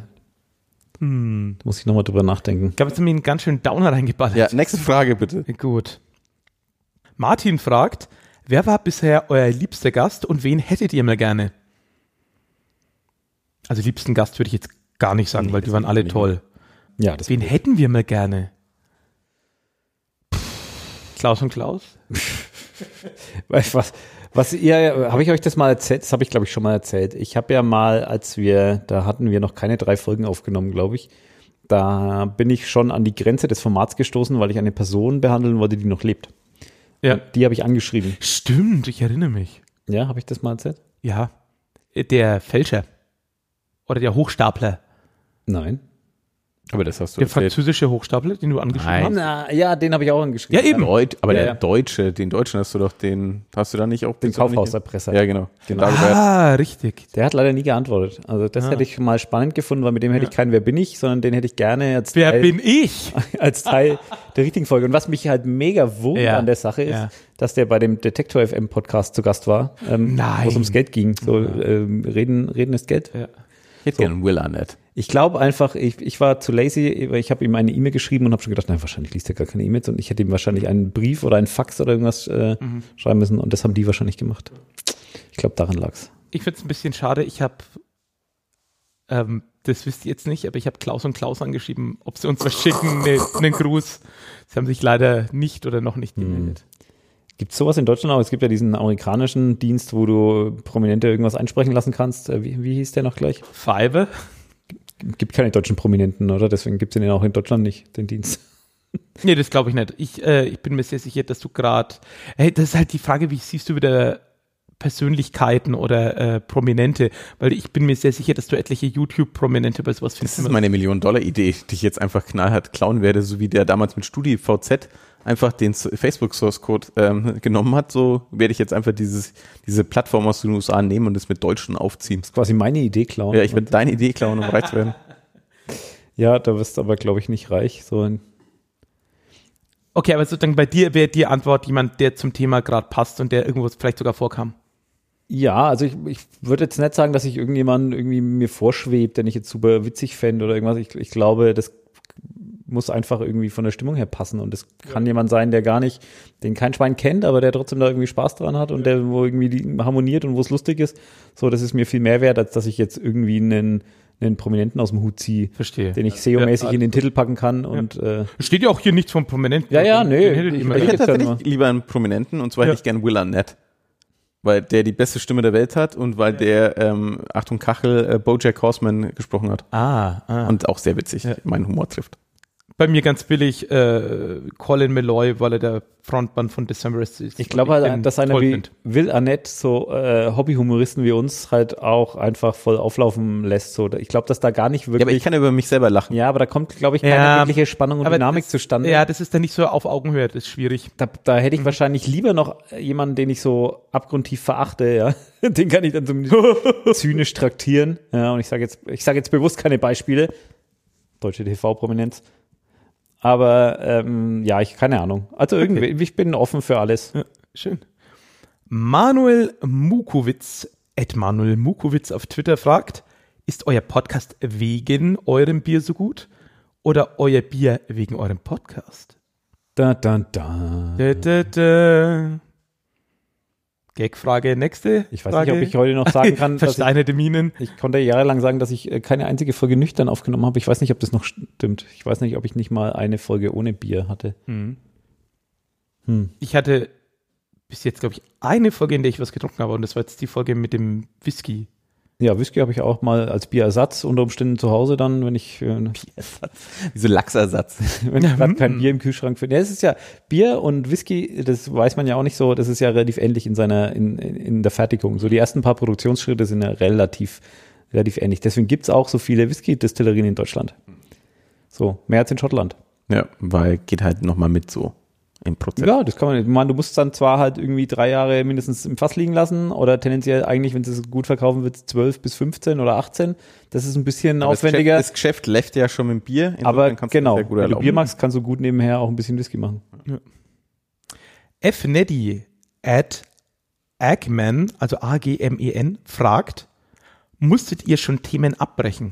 Hm. da muss ich nochmal drüber nachdenken. Ich glaube, jetzt haben wir einen ganz schönen Downer reingeballert. Ja, nächste Frage bitte. Gut. Martin fragt, wer war bisher euer liebster Gast und wen hättet ihr mal gerne? Also liebsten Gast würde ich jetzt gar nicht sagen, Nee, weil die das waren nicht alle mehr. toll. Ja, das Wen hätten wir mal gerne? Klaus und Klaus? Weißt du was, was ihr, habe ich euch das mal erzählt? Das habe ich, glaube ich, schon mal erzählt. Ich habe ja mal, als wir, da hatten wir noch keine drei Folgen aufgenommen, glaube ich. Da bin ich schon an die Grenze des Formats gestoßen, weil ich eine Person behandeln wollte, die noch lebt. Ja. Die habe ich angeschrieben. Stimmt, ich erinnere mich. Ja, habe ich das mal erzählt? Ja. Der Fälscher. Oder der Hochstapler. Nein. Aber das hast du Der erzählt. französische Hochstapler, den du angeschrieben Nein. hast. Na, ja, den habe ich auch angeschrieben. Ja, eben. Deut, aber Ja, der ja. Deutsche, den Deutschen hast du doch, den hast du da nicht auch Den bist du nicht- Kaufhauserpresser. Ja, genau. Genau. Den Dagobert. Ah, richtig. Der hat leider nie geantwortet. Also das Ah. hätte ich mal spannend gefunden, weil mit dem hätte ich keinen Wer bin ich, sondern den hätte ich gerne als Wer Teil, bin ich? als Teil der richtigen Folge. Und was mich halt mega wundert Ja. an der Sache ist, Ja. dass der bei dem Detektor F M Podcast zu Gast war, ähm, Nein. wo es ums Geld ging. So ähm, reden, reden ist Geld. Ja. Ich hätte gerne Will Arnett. Ich glaube einfach, ich, ich war zu lazy, weil ich habe ihm eine E-Mail geschrieben und habe schon gedacht, nein, wahrscheinlich liest er gar keine E-Mails und ich hätte ihm wahrscheinlich einen Brief oder einen Fax oder irgendwas äh, Mhm. schreiben müssen und das haben die wahrscheinlich gemacht. Ich glaube, daran lag's. Ich finde es ein bisschen schade. Ich habe, ähm, das wisst ihr jetzt nicht, aber ich habe Klaus und Klaus angeschrieben, ob sie uns was schicken, ne, einen Gruß. Sie haben sich leider nicht oder noch nicht gemeldet. Gibt es sowas in Deutschland auch? Es gibt ja diesen amerikanischen Dienst, wo du Prominente irgendwas einsprechen lassen kannst. Äh, Wie, wie hieß der noch gleich? Fiverr? Gibt keine deutschen Prominenten, oder? Deswegen gibt es den auch in Deutschland nicht, den Dienst. Nee, das glaube ich nicht. Ich, äh, ich bin mir sehr sicher, dass du gerade, hey, das ist halt die Frage, wie siehst du wieder Persönlichkeiten oder äh, Prominente? Weil ich bin mir sehr sicher, dass du etliche YouTube-Prominente bei sowas Das findest. ist meine Million-Dollar-Idee, die ich jetzt einfach knallhart klauen werde, so wie der damals mit StudiVZ einfach den Facebook-Source-Code ähm, genommen hat. So werde ich jetzt einfach dieses, diese Plattform aus den U S A nehmen und es mit Deutschen aufziehen. Quasi meine Idee klauen. Ja, ich werde deine Idee klauen, um reich zu werden. Ja, da wirst du aber, glaube ich, nicht reich. So ein Okay, aber sozusagen bei dir wäre die Antwort jemand, der zum Thema gerade passt und der irgendwo vielleicht sogar vorkam. Ja, also ich, ich würde jetzt nicht sagen, dass ich irgendjemanden irgendwie mir vorschwebt, den ich jetzt super witzig fände oder irgendwas. Ich, ich glaube, das muss einfach irgendwie von der Stimmung her passen. Und das kann jemand sein, der gar nicht, den kein Schwein kennt, aber der trotzdem da irgendwie Spaß dran hat und der, wo irgendwie die harmoniert und wo es lustig ist. So, das ist mir viel mehr wert, als dass ich jetzt irgendwie einen, einen Prominenten aus dem Hut ziehe. Verstehe. Den ich S E O-mäßig Ja, in den Titel packen kann. Und, ja. äh, Steht ja auch hier nichts vom Prominenten. Ja, ja, nö. Den hättet ihr Ich- immer Ich ich- hätte jetzt tatsächlich dann mal. lieber einen Prominenten, und zwar Ja. hätte ich gern Will Arnett. Weil der die beste Stimme der Welt hat und weil der, ähm, Achtung Kachel, äh, BoJack Horseman gesprochen hat. Ah, ah. Und auch sehr witzig, Ja. meinen Humor trifft. Bei mir ganz billig äh, Colin Meloy, weil er der Frontmann von Decemberist ist. Ich glaube den halt, dass einer toll wie find. Will Arnett so äh, Hobbyhumoristen wie uns halt auch einfach voll auflaufen lässt. So. Ich glaube, dass da gar nicht Ja, aber wirklich. ich kann über mich selber lachen. Ja, aber da kommt, glaube ich, keine Ja, wirkliche Spannung und aber Dynamik das, zustande. Ja, das ist dann nicht so auf Augenhöhe, das ist schwierig. Da, da hätte ich wahrscheinlich lieber noch jemanden, den ich so abgrundtief verachte, ja. Den kann ich dann zumindest zynisch traktieren. Ja, und ich sage jetzt, ich sage jetzt bewusst keine Beispiele. Deutsche T V-Prominenz. Aber ähm, ja, ich keine Ahnung. Also irgendwie, ich bin offen für alles. Ja, schön. Manuel Mukowitz, Ed Manuel Mukowitz auf Twitter fragt, ist euer Podcast wegen eurem Bier so gut oder euer Bier wegen eurem Podcast? Da, da, da. Da, da, da. Gagfrage, nächste Ich weiß Frage. nicht, ob ich heute noch sagen kann, dass ich, Versteinerte Minen. ich konnte jahrelang sagen, dass ich äh, keine einzige Folge nüchtern aufgenommen habe. Ich weiß nicht, ob das noch stimmt. Ich weiß nicht, ob ich nicht mal eine Folge ohne Bier hatte. Hm. Hm. Ich hatte bis jetzt, glaube ich, eine Folge, in der ich was getrunken habe und das war jetzt die Folge mit dem Whisky. Ja, Whisky habe ich auch mal als Bierersatz unter Umständen zu Hause dann, wenn ich äh, Wie so Lachsersatz. wenn ich gerade Mhm. kein Bier im Kühlschrank finde. Ja, es ist ja Bier und Whisky, das weiß man ja auch nicht so, das ist ja relativ ähnlich in seiner, in, in, in der Fertigung. So die ersten paar Produktionsschritte sind ja relativ, relativ ähnlich. Deswegen gibt's auch so viele Whisky-Destillerien in Deutschland. So, mehr als in Schottland. Ja, weil geht halt nochmal mit so im Prozess. Ja, das kann man nicht. Man, du musst dann zwar halt irgendwie drei Jahre mindestens im Fass liegen lassen oder tendenziell eigentlich, wenn es gut verkaufen wird, zwölf bis fünfzehn oder achtzehn. Das ist ein bisschen Aber aufwendiger. Das Geschäft, das Geschäft läuft ja schon mit dem Bier. Insofern aber kannst du das genau, sehr gut wenn du erlauben. Bier magst, kannst du gut nebenher auch ein bisschen Whisky machen. F. Neddy at Agmen, also A G M E N, fragt, musstet ihr schon Themen abbrechen?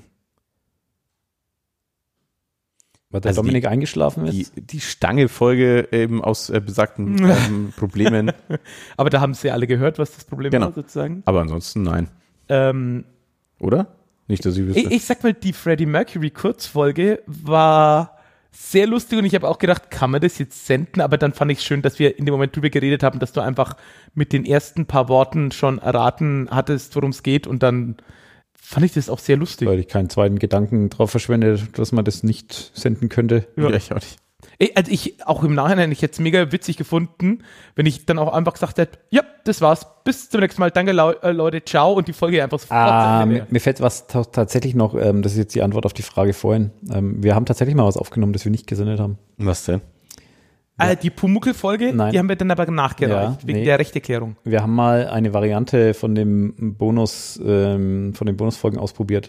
Weil der Also Dominik eingeschlafen Die, ist. die Stange-Folge eben aus äh, besagten ähm, Problemen. Aber da haben sie alle gehört, was das Problem Genau. war, sozusagen. Aber ansonsten nein. Ähm, Oder? Nicht, dass ich wüsste. ich, ich sag mal, die Freddie Mercury Kurzfolge war sehr lustig und ich habe auch gedacht, kann man das jetzt senden? Aber dann fand ich es schön, dass wir in dem Moment drüber geredet haben, dass du einfach mit den ersten paar Worten schon erraten hattest, worum es geht und dann fand ich das auch sehr lustig. Weil ich keinen zweiten Gedanken drauf verschwende, dass man das nicht senden könnte. ja, ich auch nicht. Ey, also ich, auch im Nachhinein, ich hätte es mega witzig gefunden, wenn ich dann auch einfach gesagt hätte, ja, das war's, bis zum nächsten Mal, danke Lau- äh, Leute, ciao und die Folge einfach sofort zu Ah, Ende mir, wäre. mir fällt was ta- tatsächlich noch, ähm, das ist jetzt die Antwort auf die Frage vorhin. Ähm, wir haben tatsächlich mal was aufgenommen, das wir nicht gesendet haben. Was denn? Äh, die Pumuckl-Folge, Nein. die haben wir dann aber nachgereicht, Ja, wegen nee. der Rechterklärung. Wir haben mal eine Variante von dem Bonus, ähm, von den Bonusfolgen ausprobiert,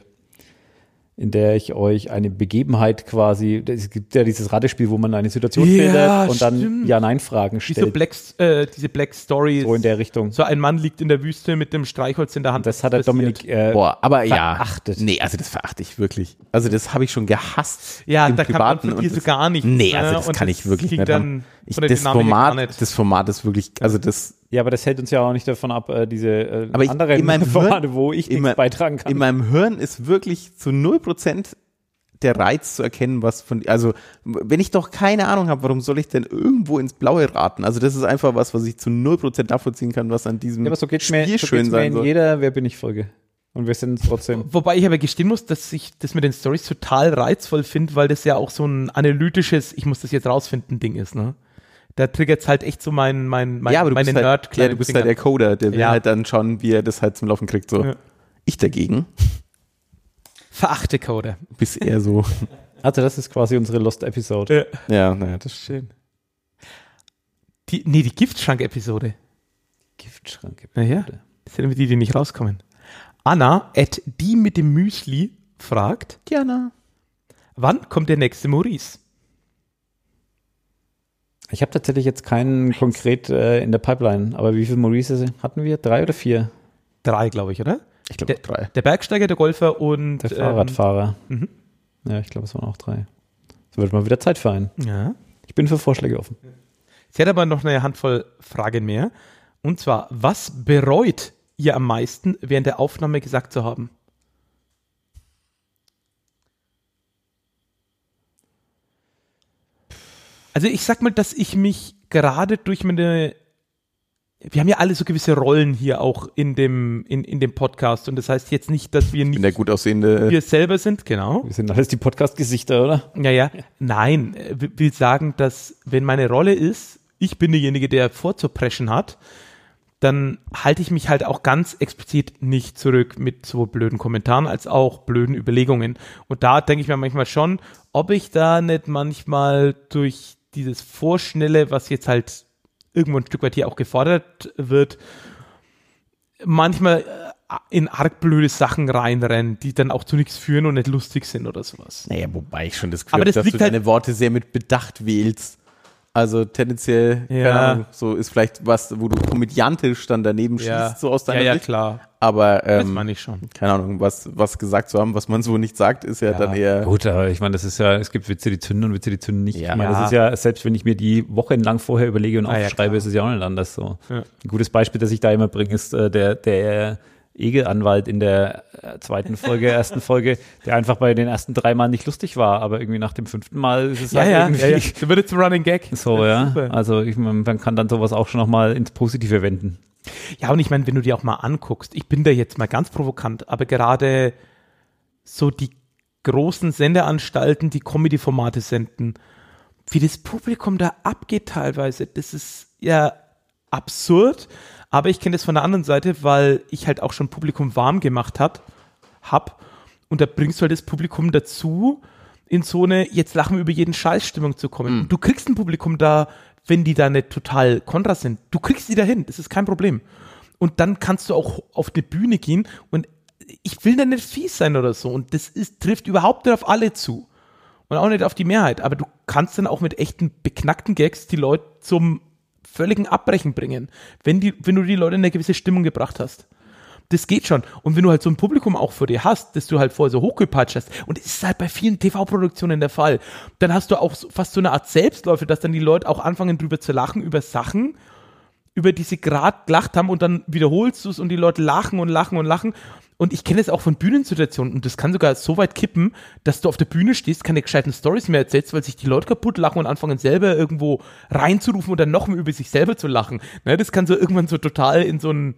in der ich euch eine Begebenheit quasi, es gibt ja dieses Ratespiel, wo man eine Situation Ja, schildert und dann stimmt. Ja-Nein-Fragen Wie so stellt. Black, äh, diese Black Stories. So in der Richtung. So ein Mann liegt in der Wüste mit dem Streichholz in der Hand. Das hat der passiert. Dominik äh, Boah, aber ja. verachtet. Nee, also das verachte ich wirklich. Also das habe ich schon gehasst. Ja, im da kann man Privaten von dir und so das- gar nicht. Nee, also ne? das Und kann ich wirklich ging nicht dann haben. Ich, von der das, Dynamik Format, gar nicht. das Format ist wirklich, also das, Ja, aber das hält uns ja auch nicht davon ab, äh, diese äh, Aber ich- anderen in meinem Formate, Hirn- wo ich in nichts mein- beitragen kann. in meinem Hirn ist wirklich zu null Prozent der Reiz zu erkennen, was von, also wenn ich doch keine Ahnung habe, warum soll ich denn irgendwo ins Blaue raten? Also das ist einfach was, was ich zu null Prozent nachvollziehen kann, was an diesem Ja, aber so geht's mir, Spiel so schön geht's mir sein in soll. jeder Wer bin ich Folge. Und wir sind trotzdem. Wobei ich aber gestehen muss, dass ich das mit den Stories total reizvoll finde, weil das ja auch so ein analytisches, ich muss das jetzt rausfinden, Ding ist, ne? Da triggert es halt echt so mein, mein, mein ja, aber du meine bist halt, nerd ja, du bist halt der Coder, der will Ja. halt dann schauen, wie er das halt zum Laufen kriegt. So. Ja. Ich dagegen Verachte Coder. bist eher so, Also das ist quasi unsere Lost Episode. ja, naja, das Schön. Die, nee, die Giftschrank-Episode. Giftschrank. Naja, das sind immer die, die nicht rauskommen. Anna, at die mit dem Müsli, fragt, Diana. wann kommt der nächste Maurice? Ich habe tatsächlich jetzt keinen konkret äh, in der Pipeline, aber wie viele Maurice hatten wir? Drei oder vier? Drei, glaube ich, oder? Ich glaube Der, drei. der Bergsteiger, der Golfer und Der ähm, Fahrradfahrer. mhm. Ja, ich glaube, es waren auch drei. So wird mal wieder Zeit für einen. Ja. Ich bin für Vorschläge offen. Ich hätte aber noch eine Handvoll Fragen mehr. Und zwar, was bereut ihr am meisten während der Aufnahme gesagt zu haben? Also ich sag mal, dass ich mich gerade durch meine, wir haben ja alle so gewisse Rollen hier auch in dem, in, in dem Podcast und das heißt jetzt nicht, dass wir nicht der gut aussehende wir selber sind, genau. Wir sind alles die Podcast-Gesichter, oder? Ja, ja. Nein, äh, will sagen, dass wenn meine Rolle ist, ich bin derjenige, der vorzupreschen hat, dann halte ich mich halt auch ganz explizit nicht zurück mit so blöden Kommentaren als auch blöden Überlegungen. Und da denke ich mir manchmal schon, ob ich da nicht manchmal durch dieses Vorschnelle, was jetzt halt irgendwo ein Stück weit hier auch gefordert wird, manchmal in arg blöde Sachen reinrennen, die dann auch zu nichts führen und nicht lustig sind oder sowas. Naja, wobei ich schon das Gefühl Aber habe, das dass liegt du deine halt- Worte sehr mit Bedacht wählst. Also tendenziell, Ja. keine Ahnung, so ist vielleicht was, wo du komödiantisch dann daneben Ja. schießt, so aus deiner Ja, ja, Sicht. klar. Aber Das ähm, meine ich schon. keine Ahnung, was, was gesagt zu haben, was man so nicht sagt, ist ja, dann eher. Gut, aber ich meine, das ist ja, es gibt Witze, die zünden und Witze, die zünden nicht. Ja. Ich meine, Ja. das ist ja, selbst wenn ich mir die wochenlang vorher überlege und Ah, ja, aufschreibe, klar. ist es ja auch nicht anders so. Ja. Ein gutes Beispiel, das ich da immer bringe, ist äh, der, der Egel-Anwalt in der äh, zweiten Folge, ersten Folge, der einfach bei den ersten drei Mal nicht lustig war, aber irgendwie nach dem fünften Mal ist es Ja, halt ja, irgendwie ja, ja. Da wird jetzt ein Running Gag. so, Das ist ja. super. Also ich, man, man kann dann sowas auch schon nochmal ins Positive wenden. Ja, und ich meine, wenn du dir auch mal anguckst, ich bin da jetzt mal ganz provokant, aber gerade so die großen Sendeanstalten, die Comedy-Formate senden, wie das Publikum da abgeht teilweise, das ist ja absurd, aber ich kenne das von der anderen Seite, weil ich halt auch schon Publikum warm gemacht hat, hab und da bringst du halt das Publikum dazu, in so eine jetzt lachen wir über jeden Scheiß-Stimmung zu kommen. Und du kriegst ein Publikum da, wenn die da nicht total kontra sind, du kriegst die dahin, das ist kein Problem. Und dann kannst du auch auf die Bühne gehen und ich will da nicht fies sein oder so und das ist, trifft überhaupt nicht auf alle zu und auch nicht auf die Mehrheit, aber du kannst dann auch mit echten beknackten Gags die Leute zum völligen Abbrechen bringen, wenn, die, wenn du die Leute in eine gewisse Stimmung gebracht hast. Das geht schon. Und wenn du halt so ein Publikum auch vor dir hast, das du halt vorher so hochgepeitscht hast, und das ist halt bei vielen T V-Produktionen der Fall, dann hast du auch so, fast so eine Art Selbstläufe, dass dann die Leute auch anfangen drüber zu lachen, über Sachen, über die sie gerade gelacht haben und dann wiederholst du es und die Leute lachen und lachen und lachen. Und ich kenne es auch von Bühnensituationen und das kann sogar so weit kippen, dass du auf der Bühne stehst, keine gescheiten Storys mehr erzählst, weil sich die Leute kaputt lachen und anfangen selber irgendwo reinzurufen und dann noch mehr über sich selber zu lachen. Ne, das kann so irgendwann so total in so ein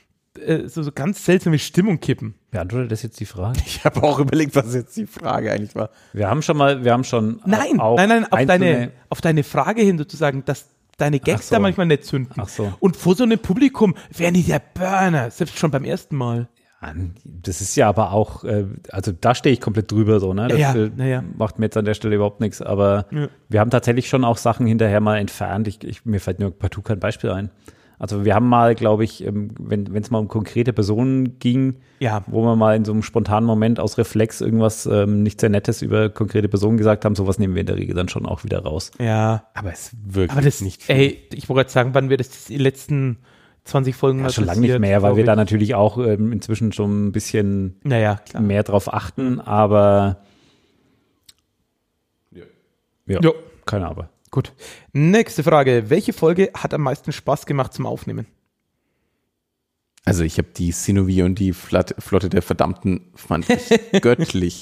äh, so, so ganz seltsame Stimmung kippen. Beantwortet das jetzt die Frage? Ich habe auch überlegt, was jetzt die Frage eigentlich war. Wir haben schon mal, wir haben schon Nein, auch nein, nein, auf einzelne- deine, auf deine Frage hin sozusagen, dass deine Gags Ach so. da manchmal nicht zünden. Ach so. Und vor so einem Publikum wären die der Burner, selbst schon beim ersten Mal. Das ist ja aber auch, äh, also da stehe ich komplett drüber so, ne? Das Ja, ja, äh, ja, ja. macht mir jetzt an der Stelle überhaupt nichts. Aber Ja. wir haben tatsächlich schon auch Sachen hinterher mal entfernt. Ich, ich, mir fällt nur partout kein Beispiel ein. Also wir haben mal, glaube ich, ähm, wenn es mal um konkrete Personen ging, Ja. wo wir mal in so einem spontanen Moment aus Reflex irgendwas ähm, nicht sehr Nettes über konkrete Personen gesagt haben, sowas nehmen wir in der Regel dann schon auch wieder raus. Ja. Aber es wirkt Aber das, nicht viel. ey, ich wollte gerade sagen, wann wir das die letzten zwanzig Folgen Ja, mal schon lange nicht passiert, mehr, weil glaub wir ich. da natürlich auch ähm, inzwischen schon ein bisschen Naja, klar. mehr drauf achten, aber ja, Ja. keine Aber. Gut. Nächste Frage. Welche Folge hat am meisten Spaß gemacht zum Aufnehmen? Also ich habe die Sinovie und die Flat- Flotte der Verdammten fand ich göttlich.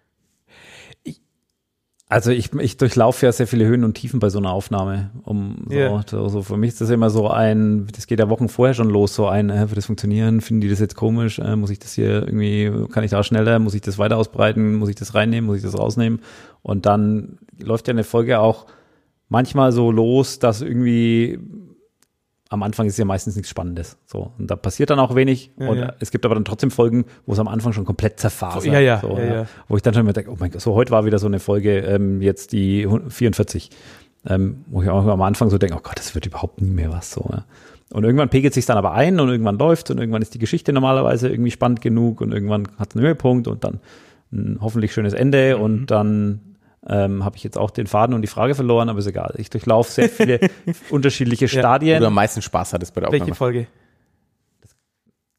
Also ich, ich durchlaufe ja sehr viele Höhen und Tiefen bei so einer Aufnahme. Um so, Ja. so, so für mich ist das immer so ein, das geht ja Wochen vorher schon los, so ein, äh, wird das funktionieren, finden die das jetzt komisch, äh, muss ich das hier irgendwie, kann ich da schneller, muss ich das weiter ausbreiten, muss ich das reinnehmen, muss ich das rausnehmen? Und dann läuft ja eine Folge auch manchmal so los, dass irgendwie am Anfang ist ja meistens nichts Spannendes. So. Und da passiert dann auch wenig. Ja, und ja. es gibt aber dann trotzdem Folgen, wo es am Anfang schon komplett zerfasert. Ja, ja, so, ja, ja. Wo ich dann schon immer denke, oh mein Gott, so heute war wieder so eine Folge, ähm, jetzt die vierundvierzig, ähm, wo ich auch am Anfang so denke, oh Gott, das wird überhaupt nie mehr was. So, ja. Und irgendwann pegelt sich dann aber ein und irgendwann läuft und irgendwann ist die Geschichte normalerweise irgendwie spannend genug und irgendwann hat es einen Höhepunkt und dann ein hoffentlich schönes Ende Mhm. und dann ähm, habe ich jetzt auch den Faden und die Frage verloren, aber ist egal. Ich durchlaufe sehr viele unterschiedliche Ja. Stadien. Wo du am meisten Spaß hattest bei der Welche Aufnahme. Folge?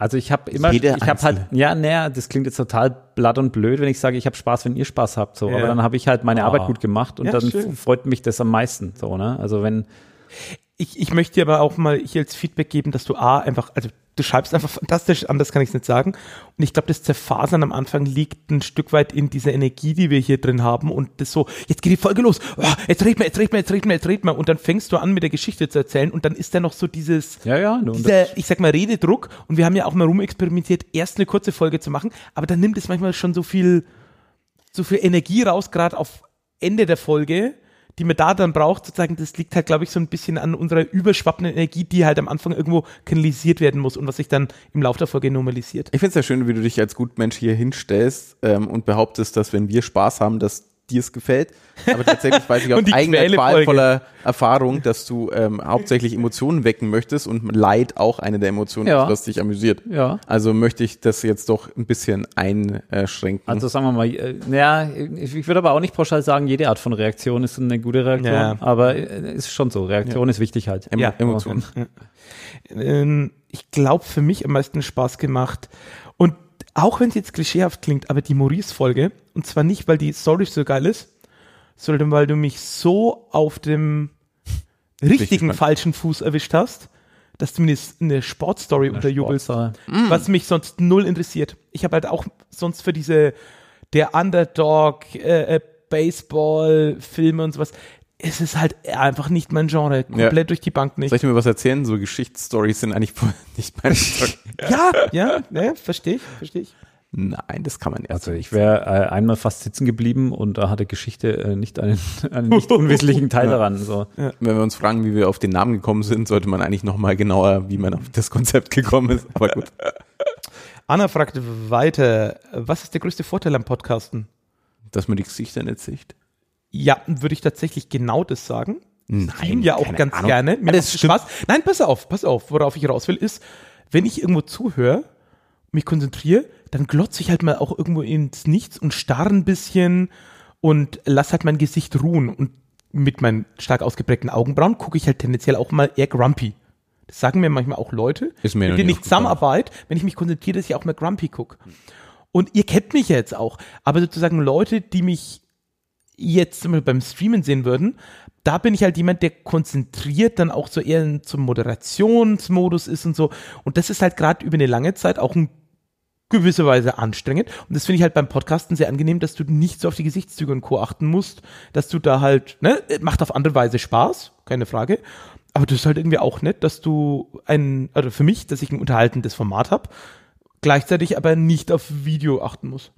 Also ich habe immer, Jeder ich habe halt, Einzelne. ja, naja, das klingt jetzt total blatt und blöd, wenn ich sage, ich habe Spaß, wenn ihr Spaß habt, so. Ja. Aber dann habe ich halt meine Ah. Arbeit gut gemacht und Ja, dann schön. f- freut mich das am meisten, so, ne? Also wenn, Ich, ich möchte dir aber auch mal hier als Feedback geben, dass du A, einfach, also du schreibst einfach fantastisch, anders kann ich es nicht sagen. Und ich glaube, das Zerfasern am Anfang liegt ein Stück weit in dieser Energie, die wir hier drin haben. Und das so, jetzt geht die Folge los, oh, jetzt red mal, jetzt red mal, jetzt red mal, jetzt red mal. Und dann fängst du an, mit der Geschichte zu erzählen. Und dann ist da noch so dieses, ja, ja, nur dieser, ich sag mal, Rededruck. Und wir haben ja auch mal rumexperimentiert, erst eine kurze Folge zu machen. Aber dann nimmt es manchmal schon so viel, so viel Energie raus, gerade auf Ende der Folge, die man da dann braucht, sozusagen, das liegt halt, glaube ich, so ein bisschen an unserer überschwappenden Energie, die halt am Anfang irgendwo kanalisiert werden muss und was sich dann im Laufe der Folge normalisiert. Ich finde es ja schön, wie du dich als Gutmensch hier hinstellst ähm, und behauptest, dass wenn wir Spaß haben, dass dir es gefällt. Aber tatsächlich weiß ich aus Und die eigener Quälefolge. qualvoller Erfahrung, dass du ähm, hauptsächlich Emotionen wecken möchtest und Leid auch eine der Emotionen Ja. ist, was dich amüsiert. Ja. Also möchte ich das jetzt doch ein bisschen einschränken. Also sagen wir mal, äh, naja, ich, ich würde aber auch nicht pauschal sagen, jede Art von Reaktion ist eine gute Reaktion, Ja. aber äh, ist schon so, Reaktion ist wichtig halt. Emo- ja. Emotionen. Ähm, ich glaube, für mich am meisten Spaß gemacht. Und auch wenn es jetzt klischeehaft klingt, aber die Maurice-Folge, und zwar nicht, weil die Story so geil ist, sondern weil du mich so auf dem richtigen spannend. falschen Fuß erwischt hast, dass du mir eine Sportstory unterjubelst, Sportsache. was mich sonst null interessiert. Ich habe halt auch sonst für diese der Underdog, äh, äh, Baseball-Filme und sowas, es ist halt einfach nicht mein Genre, komplett Ja. durch die Bank nicht. Soll ich dir mal was erzählen? So Geschichtsstories sind eigentlich nicht meine Story. Ja, ja, ja, verstehe ich, verstehe ich. Nein, das kann man erst. Also ich wäre äh, einmal fast sitzen geblieben und da hatte Geschichte äh, nicht einen, einen nicht unwesentlichen Teil daran. So. Wenn wir uns fragen, wie wir auf den Namen gekommen sind, sollte man eigentlich nochmal genauer, wie man auf das Konzept gekommen ist. Aber gut. Anna fragt weiter, was ist der größte Vorteil am Podcasten? Dass man die Gesichter nicht sieht. Ja, würde ich tatsächlich genau das sagen. Nein, Ja, auch keine ganz Ahnung. gerne. Mir Ah, das macht es Spaß. Nein, pass auf, pass auf. Worauf ich raus will, ist, wenn ich irgendwo zuhöre, mich konzentriere, dann glotze ich halt mal auch irgendwo ins Nichts und starre ein bisschen und lass halt mein Gesicht ruhen. Und mit meinen stark ausgeprägten Augenbrauen gucke ich halt tendenziell auch mal eher grumpy. Das sagen mir manchmal auch Leute, Ist mir noch mit denen nie ich zusammenarbeite, wenn ich mich konzentriere, dass ich auch mal grumpy gucke. Und ihr kennt mich ja jetzt auch, aber sozusagen Leute, die mich jetzt zum Beispiel beim Streamen sehen würden, da bin ich halt jemand, der konzentriert dann auch so eher in, zum Moderationsmodus ist und so. Und das ist halt gerade über eine lange Zeit auch in gewisser Weise anstrengend. Und das finde ich halt beim Podcasten sehr angenehm, dass du nicht so auf die Gesichtszüge und Co. achten musst, dass du da halt, ne, macht auf andere Weise Spaß, keine Frage. Aber das ist halt irgendwie auch nett, dass du ein, also für mich, dass ich ein unterhaltendes Format habe, gleichzeitig aber nicht auf Video achten muss.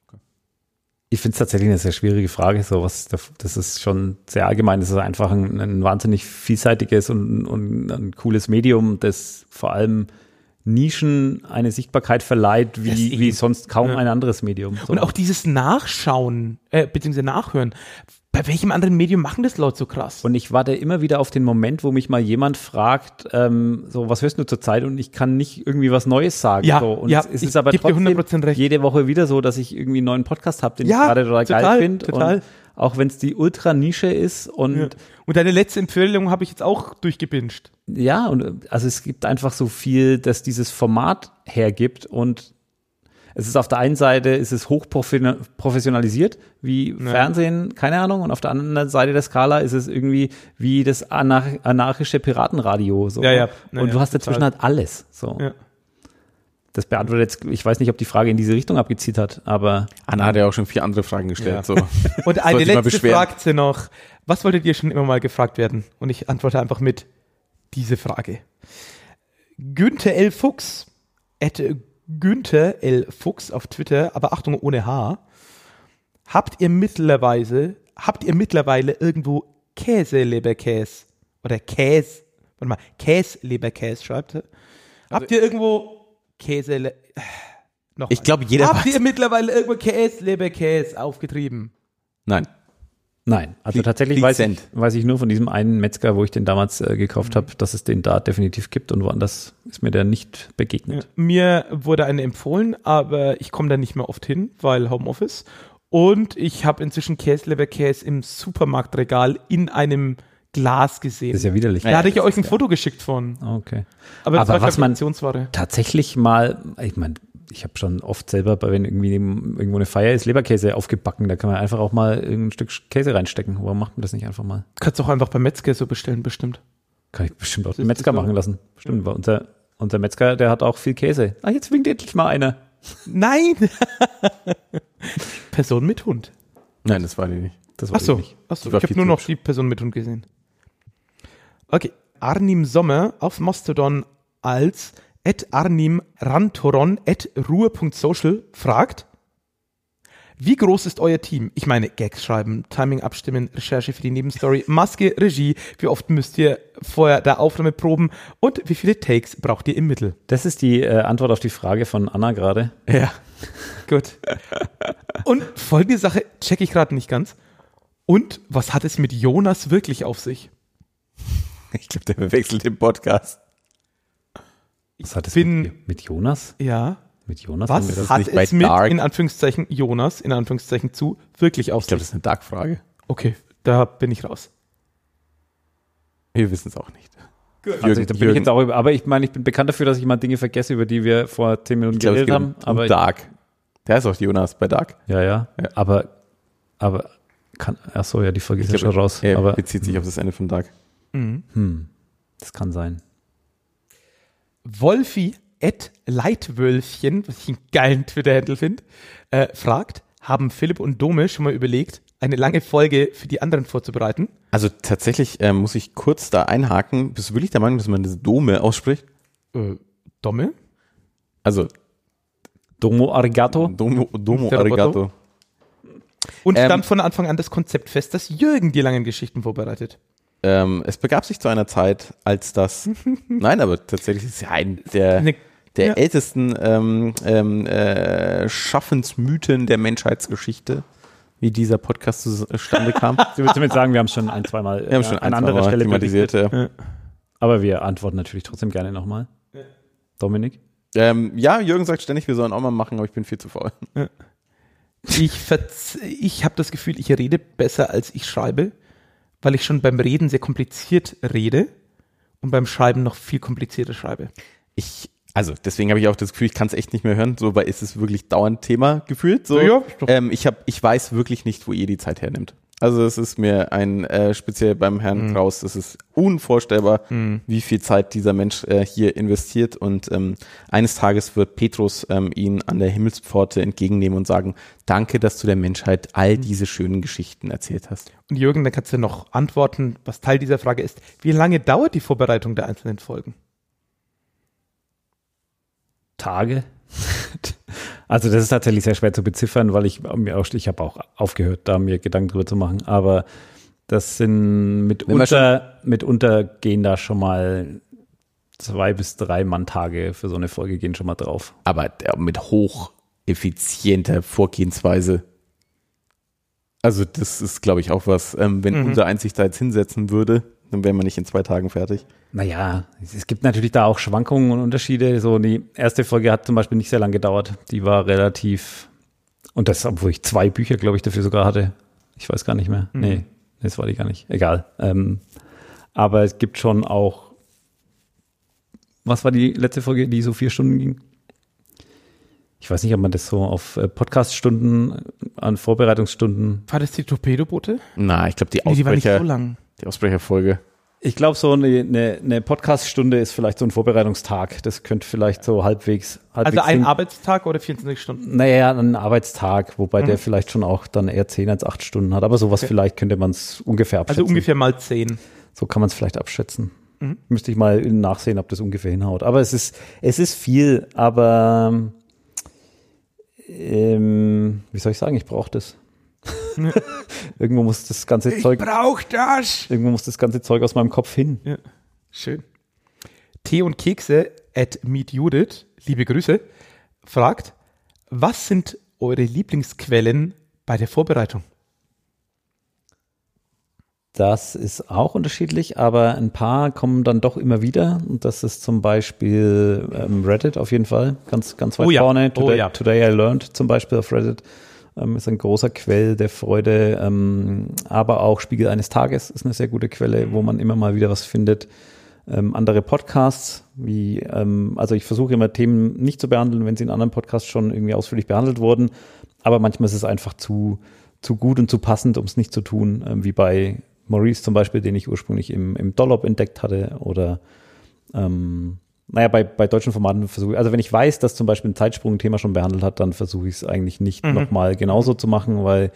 Ich finde es tatsächlich eine sehr schwierige Frage. So was, das ist schon sehr allgemein. Das ist einfach ein, ein wahnsinnig vielseitiges und, und ein cooles Medium, das vor allem Nischen eine Sichtbarkeit verleiht, wie, Deswegen. wie sonst kaum Ja. ein anderes Medium. So. Und auch dieses Nachschauen, äh, beziehungsweise Nachhören. Bei welchem anderen Medium machen das Leute so krass? Und ich warte immer wieder auf den Moment, wo mich mal jemand fragt, ähm, so, was hörst du zurzeit? Und ich kann nicht irgendwie was Neues sagen. Ja, so. Und ja, es, es ich ist aber geb dir trotzdem hundert Prozent recht. jede Woche wieder so, dass ich irgendwie einen neuen Podcast habe, den Ja, ich gerade total, total, geil finde. total. Und auch wenn es die Ultra-Nische ist und Ja. Und deine letzte Empfehlung habe ich jetzt auch durchgebinged. Ja, und also es gibt einfach so viel, dass dieses Format hergibt und es ist auf der einen Seite ist es hochprofessionalisiert, wie Ja. Fernsehen, keine Ahnung, und auf der anderen Seite der Skala ist es irgendwie wie das anar- anarchische Piratenradio. So. Ja, ja. Ja, und du ja, hast dazwischen total. halt alles. So. Ja. Das beantwortet jetzt, ich weiß nicht, ob die Frage in diese Richtung abgezielt hat, aber Anna hat ja auch schon vier andere Fragen gestellt. Ja. So. Und eine Sollte ich mal letzte beschweren. Frage sie noch. Was wolltet ihr schon immer mal gefragt werden? Und ich antworte einfach mit diese Frage. Günther L. Fuchs, at Günther L. Fuchs auf Twitter, aber Achtung, ohne H. Habt ihr mittlerweile, habt ihr mittlerweile irgendwo Käseleberkäse oder Käse, warte mal, Käseleberkäse schreibt er. Habt ihr irgendwo Käse, noch Ich mal. glaube, jeder Habt weiß. ihr mittlerweile irgendwo Käseleberkäse aufgetrieben? Nein. nein. Also Flie- tatsächlich weiß ich, Fließend. weiß ich nur von diesem einen Metzger, wo ich den damals äh, gekauft habe, dass es den da definitiv gibt und woanders ist mir der nicht begegnet. Mir wurde eine empfohlen, aber ich komme da nicht mehr oft hin, weil Homeoffice. Und ich habe inzwischen Käseleberkäse im Supermarktregal in einem Glas gesehen. Das ist ja widerlich. Da hatte ich euch ein Foto geschickt von. Okay. Aber das Aber war was man Aktionsware. tatsächlich mal, ich meine, ich habe schon oft selber, bei- wenn irgendwie neben- irgendwo eine Feier ist, Leberkäse aufgebacken. Da kann man einfach auch mal ein Stück Käse reinstecken. Warum macht man das nicht einfach mal? Kannst du auch einfach beim Metzger so bestellen, bestimmt. Kann ich bestimmt auch Das den ist Metzger so. machen lassen. Bestimmt, weil unser, unser Metzger, der hat auch viel Käse. Ah, jetzt winkt endlich mal einer. Nein! Person mit Hund. Nein, das war die nicht. Das weiß Achso, ich nicht. Achso Die war ich habe viel nur zu noch hübsch. die Person mit Hund gesehen. Okay, Arnim Sommer auf Mastodon als at Arnim Rantoron at ruhe.social fragt, wie groß ist euer Team? Ich meine, Gags schreiben, Timing abstimmen, Recherche für die Nebenstory, Maske, Regie, wie oft müsst ihr vorher der Aufnahme proben und wie viele Takes braucht ihr im Mittel? Das ist die äh, Antwort auf die Frage von Anna gerade. Ja, gut. Und folgende Sache checke ich gerade nicht ganz. Und was hat es mit Jonas wirklich auf sich? Ich glaube, der verwechselt den Podcast. Was hat es bin- mit, mit Jonas? Ja. Mit Jonas? haben wir Was das- hat nicht bei es mit, Dark? in Anführungszeichen, Jonas, in Anführungszeichen zu, wirklich auf Ich glaube, sich? das ist eine Dark-Frage. Okay, da bin ich raus. Wir wissen es auch nicht. Also, da bin ich jetzt auch über, aber ich meine, ich bin bekannt dafür, dass ich mal Dinge vergesse, über die wir vor zehn Minuten ich glaube, es geredet geht um, haben. Aber um Dark. Der ist auch Jonas bei Dark. ja, ja, Ja. aber, aber kann, ach so, ja, die Folge ist ja schon raus. Er Aber bezieht sich auf das Ende von Dark. hm, das kann sein. Wolfi at Leitwölfchen, was ich einen geilen Twitter-Handle finde, äh, fragt, haben Philipp und Dome schon mal überlegt, eine lange Folge für die anderen vorzubereiten? Also tatsächlich äh, muss ich kurz da einhaken. Bist du wirklich der Meinung, dass man das Dome ausspricht? Äh, Domme? Also Domo Arigato? Domo, Domo Der Roboter? Arigato. Und Ähm, stand von Anfang an das Konzept fest, dass Jürgen die langen Geschichten vorbereitet. Ähm, es begab sich zu einer Zeit, als das, nein, aber tatsächlich ist ja ein der, Eine- der ja. ältesten ähm, ähm, äh, Schaffensmythen der Menschheitsgeschichte, wie dieser Podcast zustande kam. Du willst damit sagen, wir haben es schon ein, zweimal Wir haben schon äh, ein, an anderer zwei Mal Stelle thematisiert. berichtet. Ja. Aber wir antworten natürlich trotzdem gerne nochmal. Dominik? Ähm, ja, Jürgen sagt ständig, wir sollen auch mal machen, aber ich bin viel zu faul. Ich, verz- ich habe das Gefühl, ich rede besser, als ich schreibe, weil ich schon beim Reden sehr kompliziert rede und beim Schreiben noch viel komplizierter schreibe. Ich, also deswegen habe ich auch das Gefühl, ich kann es echt nicht mehr hören, so, weil es ist wirklich dauernd Thema gefühlt. So. Ja, ist doch- ähm, ich, hab, ich weiß wirklich nicht, wo ihr die Zeit hernimmt. Also es ist mir ein, äh, speziell beim Herrn Mhm. Kraus, es ist unvorstellbar, wie viel Zeit dieser Mensch äh, hier investiert und ähm, eines Tages wird Petrus ähm, ihn an der Himmelspforte entgegennehmen und sagen, danke, dass du der Menschheit all diese schönen Geschichten erzählt hast. Und Jürgen, dann kannst du noch antworten, was Teil dieser Frage ist. Wie lange dauert die Vorbereitung der einzelnen Folgen? Tage? Also das ist tatsächlich sehr schwer zu beziffern, weil ich mir auch, ich habe auch aufgehört, da mir Gedanken drüber zu machen. Aber das sind mitunter, mitunter gehen da schon mal zwei bis drei Manntage für so eine Folge gehen schon mal drauf. Aber der, mit hocheffizienter Vorgehensweise. Also das ist, glaube ich, auch was, ähm, wenn Mhm. unser eins sich da jetzt hinsetzen würde, dann wären wir nicht in zwei Tagen fertig. Naja, es gibt natürlich da auch Schwankungen und Unterschiede. So die erste Folge hat zum Beispiel nicht sehr lange gedauert. Die war relativ, und das, obwohl ich zwei Bücher, glaube ich, dafür sogar hatte. Ich weiß gar nicht mehr. Mhm. Nee, das war die gar nicht. Egal. Ähm, aber es gibt schon auch, was war die letzte Folge, die so vier Stunden ging? Ich weiß nicht, ob man das so auf äh, Podcast-Stunden, an Vorbereitungsstunden. War das die Torpedoboote? Na, ich glaube, die Nee, die war nicht Ausbrecher, so lang. die Ausbrecherfolge. Ich glaube, so eine, eine, eine Podcast-Stunde ist vielleicht so ein Vorbereitungstag. Das könnte vielleicht so halbwegs. halbwegs Also ein hin- Arbeitstag oder vierundzwanzig Stunden? Naja, ein Arbeitstag, wobei Mhm. der vielleicht schon auch dann eher zehn als acht Stunden hat. Aber sowas Okay. vielleicht könnte man es ungefähr abschätzen. Also ungefähr mal zehn. So kann man es vielleicht abschätzen. Mhm. Müsste ich mal nachsehen, ob das ungefähr hinhaut. Aber es ist, es ist viel, aber ähm, wie soll ich sagen, ich brauche das. Irgendwo muss das ganze Zeug, brauch das! irgendwo muss das ganze Zeug aus meinem Kopf hin. Ja, schön. Tee und Kekse at Meet Judith, liebe Grüße, fragt, was sind eure Lieblingsquellen bei der Vorbereitung? Das ist auch unterschiedlich, aber ein paar kommen dann doch immer wieder. Und das ist zum Beispiel ähm, Reddit auf jeden Fall, ganz, ganz weit Oh ja, vorne. oh Today, ja. Today I Learned zum Beispiel auf Reddit. ähm, ist ein großer Quell der Freude, ähm, aber auch Spiegel eines Tages ist eine sehr gute Quelle, wo man immer mal wieder was findet. Ähm, andere Podcasts, wie, ähm, also ich versuche immer Themen nicht zu behandeln, wenn sie in anderen Podcasts schon irgendwie ausführlich behandelt wurden, aber manchmal ist es einfach zu, zu gut und zu passend, um es nicht zu tun, ähm, wie bei Maurice zum Beispiel, den ich ursprünglich im, im Dollop entdeckt hatte, oder ähm, naja, bei, bei deutschen Formaten versuche ich, also wenn ich weiß, dass zum Beispiel ein Zeitsprung ein Thema schon behandelt hat, dann versuche ich es eigentlich nicht mhm. nochmal genauso zu machen, weil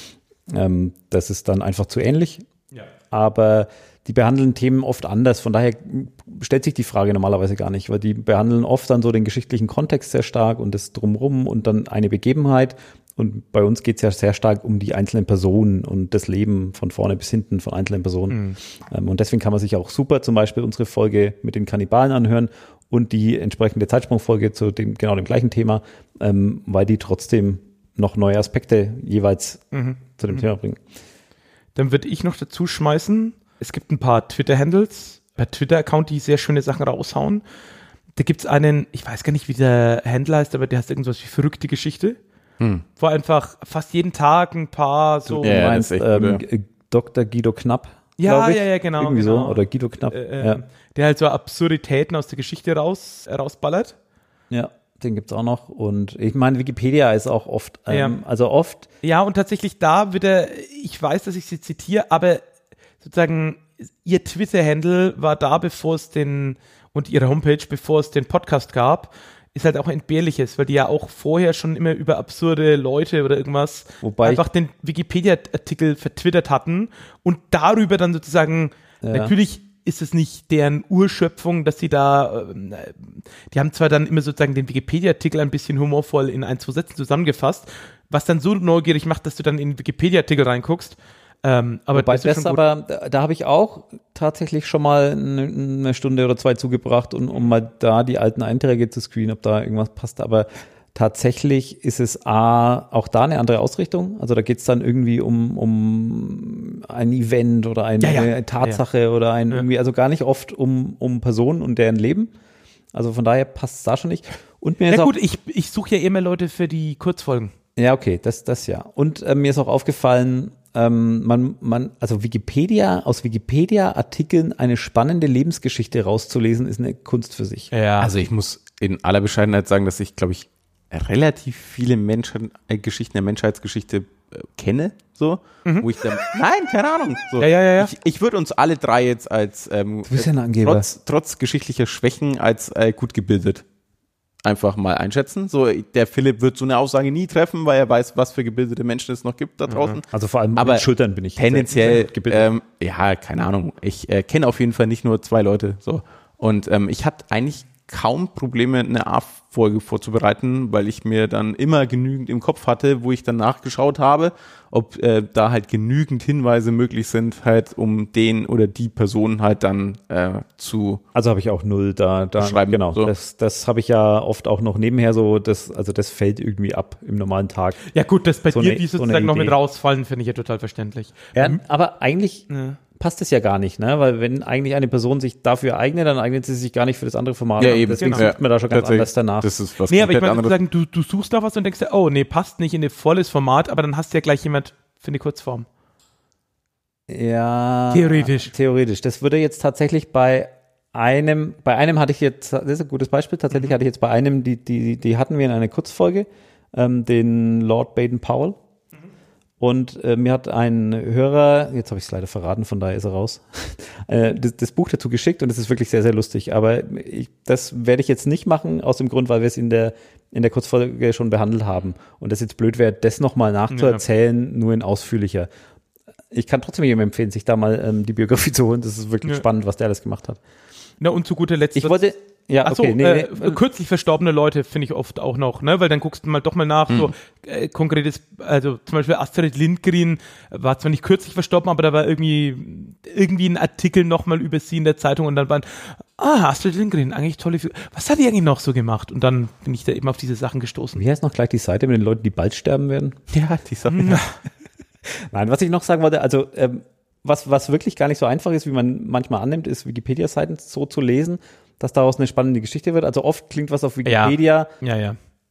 ähm, das ist dann einfach zu ähnlich. Ja. Aber die behandeln Themen oft anders, von daher stellt sich die Frage normalerweise gar nicht, weil die behandeln oft dann so den geschichtlichen Kontext sehr stark und das Drumrum und dann eine Begebenheit. Und bei uns geht es ja sehr stark um die einzelnen Personen und das Leben von vorne bis hinten von einzelnen Personen. Mhm. Ähm, und deswegen kann man sich auch super zum Beispiel unsere Folge mit den Kannibalen anhören und die entsprechende Zeitsprungfolge zu dem genau dem gleichen Thema, ähm, weil die trotzdem noch neue Aspekte jeweils mhm. zu dem mhm. Thema bringen. Dann würde ich noch dazu schmeißen, es gibt ein paar Twitter-Handles, per Twitter-Account, die sehr schöne Sachen raushauen. Da gibt es einen, ich weiß gar nicht, wie der Handler heißt, aber der heißt irgendwas wie verrückte Geschichte. Hm. Wo einfach fast jeden Tag ein paar so. Ja, du meinst ähm, Doktor Guido Knapp? Ja, ja, ja, genau. Irgendwie genau. so. Oder Guido Knapp. Äh, ja. Der halt so Absurditäten aus der Geschichte raus, äh, rausballert. Ja, den gibt's auch noch. Und ich meine, Wikipedia ist auch oft, ähm, ja. also oft. Ja, und tatsächlich da wird er, ich weiß, dass ich sie zitiere, aber sozusagen ihr Twitter-Handle war da, bevor es den, und ihre Homepage, bevor es den Podcast gab, ist halt auch entbehrliches, weil die ja auch vorher schon immer über absurde Leute oder irgendwas Wobei einfach den Wikipedia-Artikel vertwittert hatten und darüber dann sozusagen, ja. natürlich ist es nicht deren Urschöpfung, dass sie da, äh, die haben zwar dann immer sozusagen den Wikipedia-Artikel ein bisschen humorvoll in ein, zwei Sätzen zusammengefasst, was dann so neugierig macht, dass du dann in den Wikipedia-Artikel reinguckst. Ähm, aber Wobei das, das ist aber, da, da habe ich auch tatsächlich schon mal eine, eine Stunde oder zwei zugebracht, um, um mal da die alten Einträge zu screenen, ob da irgendwas passt. Aber tatsächlich ist es A, auch da eine andere Ausrichtung. Also da geht es dann irgendwie um, um ein Event oder eine, ja, ja. eine Tatsache ja. oder ein ja. irgendwie, also gar nicht oft um, um Personen und deren Leben. Also von daher passt es da schon nicht. Und mir ja ist gut, auch, ich, ich suche ja immer Leute für die Kurzfolgen. Ja, okay, das, das ja. Und äh, mir ist auch aufgefallen, ähm, man, man, also Wikipedia, aus Wikipedia-Artikeln eine spannende Lebensgeschichte rauszulesen, ist eine Kunst für sich. Ja. Also ich muss in aller Bescheidenheit sagen, dass ich, glaube ich, relativ viele Menschen, äh, Geschichten der Menschheitsgeschichte äh, kenne, so, mhm. wo ich dann, nein, keine Ahnung. So. Ja, ja, ja, ja. Ich, ich würde uns alle drei jetzt als, ähm, du bist ja ein Angeber. trotz, trotz geschichtlicher Schwächen als äh, gut gebildet einfach mal einschätzen. So, der Philipp wird so eine Aussage nie treffen, weil er weiß, was für gebildete Menschen es noch gibt da draußen. Also vor allem aber mit Schultern bin ich tendenziell sehr, sehr gebildet. Ähm, ja, keine Ahnung. Ich äh, kenne auf jeden Fall nicht nur zwei Leute. So. Und ähm, ich hatte eigentlich kaum Probleme, eine A-Folge vorzubereiten, weil ich mir dann immer genügend im Kopf hatte, wo ich dann nachgeschaut habe, ob äh, da halt genügend Hinweise möglich sind, halt um den oder die Person halt dann äh, zu Also habe ich auch null da, da schreiben. Genau, so. das, das habe ich ja oft auch noch nebenher so, das, also das fällt irgendwie ab im normalen Tag. Ja gut, dass bei so dir eine, die sozusagen so noch mit rausfallen, finde ich ja total verständlich. Ja, mhm. aber eigentlich ja. passt es ja gar nicht, ne? Weil wenn eigentlich eine Person sich dafür eignet, dann eignet sie sich gar nicht für das andere Format. Ja, eben. Deswegen genau. sucht man da schon ganz anders danach. Das ist was nee, aber ich meine sozusagen, du, du suchst nach was und denkst dir, oh nee, passt nicht in ein volles Format, aber dann hast du ja gleich jemand für eine Kurzform. Ja. Theoretisch. Theoretisch. Das würde jetzt tatsächlich bei einem, bei einem hatte ich jetzt, das ist ein gutes Beispiel, tatsächlich mhm. hatte ich jetzt bei einem, die, die, die hatten wir in einer Kurzfolge, ähm, den Lord Baden-Powell. Mhm. Und äh, mir hat ein Hörer, jetzt habe ich es leider verraten, von daher ist er raus, äh, das, das Buch dazu geschickt und es ist wirklich sehr, sehr lustig. Aber ich, das werde ich jetzt nicht machen, aus dem Grund, weil wir es in der in der Kurzfolge schon behandelt haben. Und das jetzt blöd wäre, das nochmal nachzuerzählen, ja. nur in ausführlicher. Ich kann trotzdem jedem empfehlen, sich da mal ähm, die Biografie zu holen. Das ist wirklich ja. spannend, was der alles gemacht hat. Na und zu guter Letzt. Ich wollte, ja, Achso, okay, nee, äh, nee. kürzlich verstorbene Leute finde ich oft auch noch, ne, weil dann guckst du mal doch mal nach, hm. so äh, konkretes, also zum Beispiel Astrid Lindgren war zwar nicht kürzlich verstorben, aber da war irgendwie irgendwie ein Artikel nochmal über sie in der Zeitung und dann waren, ah, Astrid Lindgren, eigentlich tolle Figur. Was hat die eigentlich noch so gemacht? Und dann bin ich da eben auf diese Sachen gestoßen. Wie heißt noch gleich die Seite mit den Leuten, die bald sterben werden? Ja, die Seite. Nein, was ich noch sagen wollte, also ähm, was, was wirklich gar nicht so einfach ist, wie man manchmal annimmt, ist Wikipedia-Seiten so zu lesen, dass daraus eine spannende Geschichte wird. Also oft klingt was auf Wikipedia ja. Ja, ja.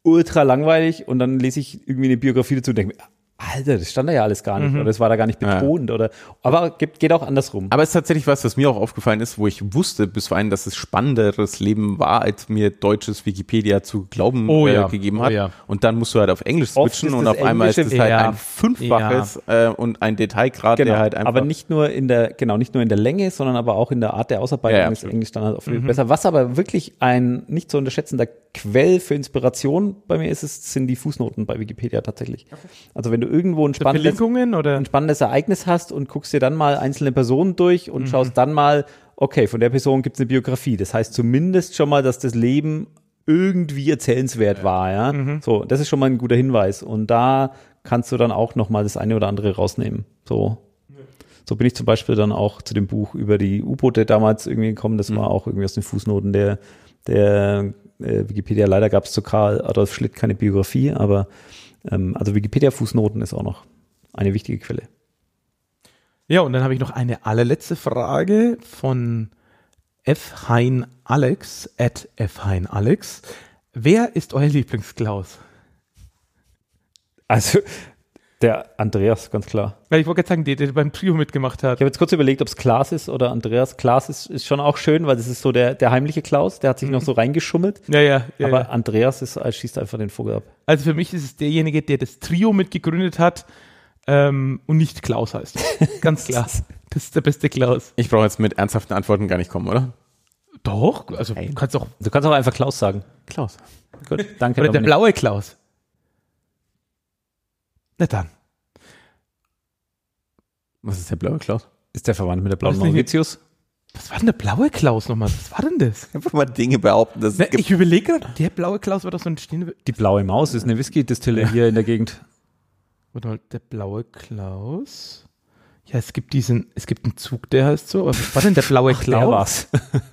ultra langweilig und dann lese ich irgendwie eine Biografie dazu und denke mir, Alter, das stand da ja alles gar nicht, mhm. oder das war da gar nicht betont, ja. oder, aber geht, geht auch andersrum. Aber es ist tatsächlich was, was mir auch aufgefallen ist, wo ich wusste bisweilen, dass es spannenderes Leben war, als mir deutsches Wikipedia zu glauben oh, äh, ja. gegeben oh, hat. Ja. Und dann musst du halt auf Englisch switchen und auf Englische, einmal ist es halt ja. ein Fünffaches ja. äh, und ein Detailgrad, genau. der halt einfach. Aber nicht nur in der, genau, nicht nur in der Länge, sondern aber auch in der Art der Ausarbeitung ja, ja, ist Englisch dann halt auch viel mhm. besser. Was aber wirklich ein nicht zu unterschätzender Quell für Inspiration bei mir ist, es sind die Fußnoten bei Wikipedia tatsächlich. Okay. Also wenn du irgendwo ein spannendes Oder? ein spannendes Ereignis hast und guckst dir dann mal einzelne Personen durch und mhm. schaust dann mal, okay, von der Person gibt es eine Biografie. Das heißt zumindest schon mal, dass das Leben irgendwie erzählenswert ja. war. Ja? Mhm. So, das ist schon mal ein guter Hinweis. Und da kannst du dann auch noch mal das eine oder andere rausnehmen. So, ja. so bin ich zum Beispiel dann auch zu dem Buch über die U-Boote damals irgendwie gekommen. Das mhm. war auch irgendwie aus den Fußnoten der, der äh, Wikipedia. Leider gab es zu Karl Adolf Schlitt keine Biografie, aber ähm, also Wikipedia-Fußnoten ist auch noch eine wichtige Quelle. Ja, und dann habe ich noch eine allerletzte Frage von F. Hein Alex, at F. Hein Alex. Wer ist euer Lieblingsklaus? Also, der Andreas, ganz klar. Weil ich wollte gerade sagen, der, der beim Trio mitgemacht hat. Ich habe jetzt kurz überlegt, ob es Klaas ist oder Andreas. Klaas ist, ist schon auch schön, weil das ist so der, der heimliche Klaus, der hat sich mhm. noch so reingeschummelt. Ja, ja. ja Aber ja. Andreas ist, schießt einfach den Vogel ab. Also für mich ist es derjenige, der das Trio mitgegründet hat, Ähm, und nicht Klaus heißt. Ganz klar. Das ist der beste Klaus. Ich brauche jetzt mit ernsthaften Antworten gar nicht kommen, oder? Doch, also du kannst auch. Du kannst auch einfach Klaus sagen. Klaus. Gut, danke. Oder Dominik. Der blaue Klaus. Na dann. Was ist der blaue Klaus? Ist der verwandt mit der blauen Mauritius? Was war denn der blaue Klaus nochmal? Was war denn das? Einfach mal Dinge behaupten. Dass Na, ich überlege gerade, der blaue Klaus war doch so ein stehende. Die blaue Maus ist eine Whisky-Distille hier in der Gegend. Oder halt der blaue Klaus. Ja, es gibt diesen, es gibt einen Zug, der heißt so. Aber was war denn der blaue Ach, Klaus? Der war's.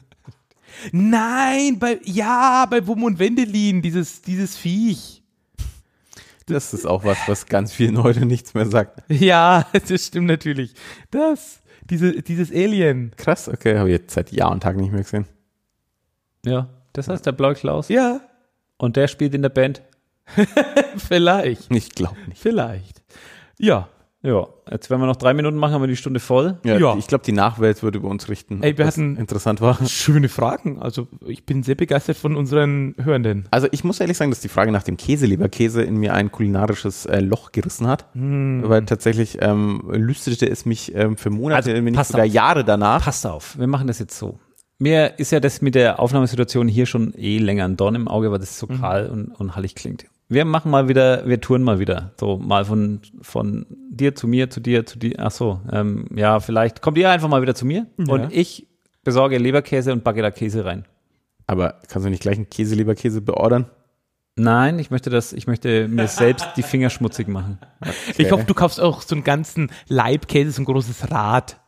Nein, bei, ja, bei Wum und Wendelin, dieses, dieses Viech. Das ist auch was, was ganz vielen heute nichts mehr sagt. Ja, das stimmt natürlich. Das, diese, dieses Alien. Krass, okay, habe ich jetzt seit Jahr und Tag nicht mehr gesehen. Ja, das heißt der blaue Klaus. Ja. Und der spielt in der Band. Vielleicht. Ich glaube nicht. Vielleicht. Ja. Ja, jetzt werden wir noch drei Minuten machen, haben wir die Stunde voll. Ja, ja. Ich glaube, die Nachwelt würde über uns richten. Ey, wir hatten interessant war. Schöne Fragen. Also ich bin sehr begeistert von unseren Hörenden. Also ich muss ehrlich sagen, dass die Frage nach dem Käse-Leberkäse in mir ein kulinarisches äh, Loch gerissen hat. Mm. Weil tatsächlich ähm, lüsterte es mich ähm, für Monate, also, wenn nicht sogar Jahre danach. Passt auf, wir machen das jetzt so. Mir ist ja das mit der Aufnahmesituation hier schon eh länger ein Dorn im Auge, weil das so mhm. kahl und, und hallig klingt. Wir machen mal wieder, wir touren mal wieder. So mal von, von dir zu mir, zu dir, zu dir. Ach so, ähm, ja, vielleicht kommt ihr einfach mal wieder zu mir ja. und ich besorge Leberkäse und backe da Käse rein. Aber kannst du nicht gleich einen Käse-Leberkäse beordern? Nein, ich möchte das, ich möchte mir selbst die Finger schmutzig machen. Okay. Ich hoffe, du kaufst auch so einen ganzen Leibkäse, so ein großes Rad.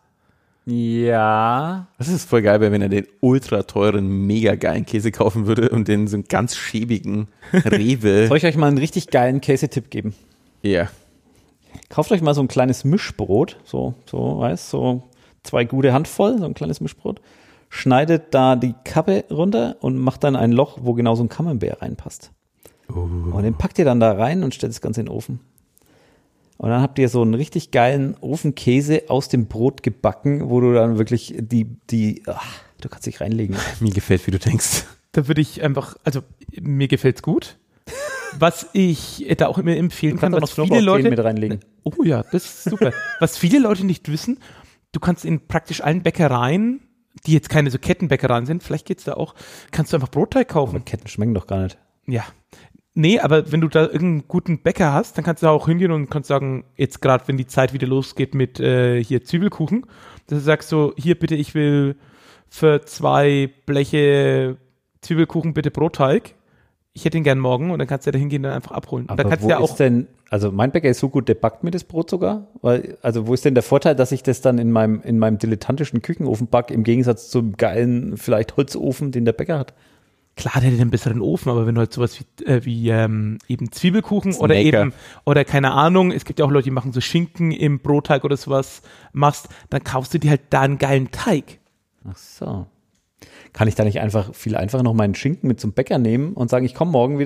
Ja. Das ist voll geil, wenn er den ultra teuren, mega geilen Käse kaufen würde und den so einen ganz schäbigen Rewe. Soll ich euch mal einen richtig geilen Käsetipp geben? Ja. Yeah. Kauft euch mal so ein kleines Mischbrot, so, so, weißt, so zwei gute Handvoll, so ein kleines Mischbrot. Schneidet da die Kappe runter und macht dann ein Loch, wo genau so ein Camembert reinpasst. Uh. Und den packt ihr dann da rein und stellt das Ganze in den Ofen. Und dann habt ihr so einen richtig geilen Ofenkäse aus dem Brot gebacken, wo du dann wirklich die, die, ach, du kannst dich reinlegen. Mir gefällt, wie du denkst. Da würde ich einfach, also mir gefällt's gut. Was ich da auch immer empfehlen kann, was viele Leute mit reinlegen. Oh ja, das ist super. Was viele Leute nicht wissen, du kannst in praktisch allen Bäckereien, die jetzt keine so Kettenbäckereien sind, vielleicht geht's da auch, kannst du einfach Brotteig kaufen. Aber Ketten schmecken doch gar nicht. Ja. Nee, aber wenn du da irgendeinen guten Bäcker hast, dann kannst du da auch hingehen und kannst sagen, jetzt gerade, wenn die Zeit wieder losgeht mit äh, hier Zwiebelkuchen, dass du sagst so, hier bitte, ich will für zwei Bleche Zwiebelkuchen bitte Brotteig. Ich hätte ihn gern morgen und dann kannst du da hingehen und dann einfach abholen. Aber da kannst wo ja ist auch denn, also mein Bäcker ist so gut, der backt mir das Brot sogar, weil, also wo ist denn der Vorteil, dass ich das dann in meinem, in meinem dilettantischen Küchenofen backe, im Gegensatz zum geilen, vielleicht Holzofen, den der Bäcker hat? Klar, der hat einen besseren Ofen, aber wenn du halt sowas wie, äh, wie ähm, eben Zwiebelkuchen oder eben, oder keine Ahnung, es gibt ja auch Leute, die machen so Schinken im Brotteig oder sowas machst, dann kaufst du dir halt da einen geilen Teig. Ach so. Kann ich da nicht einfach viel einfacher noch meinen Schinken mit zum Bäcker nehmen und sagen, ich komme morgen wieder,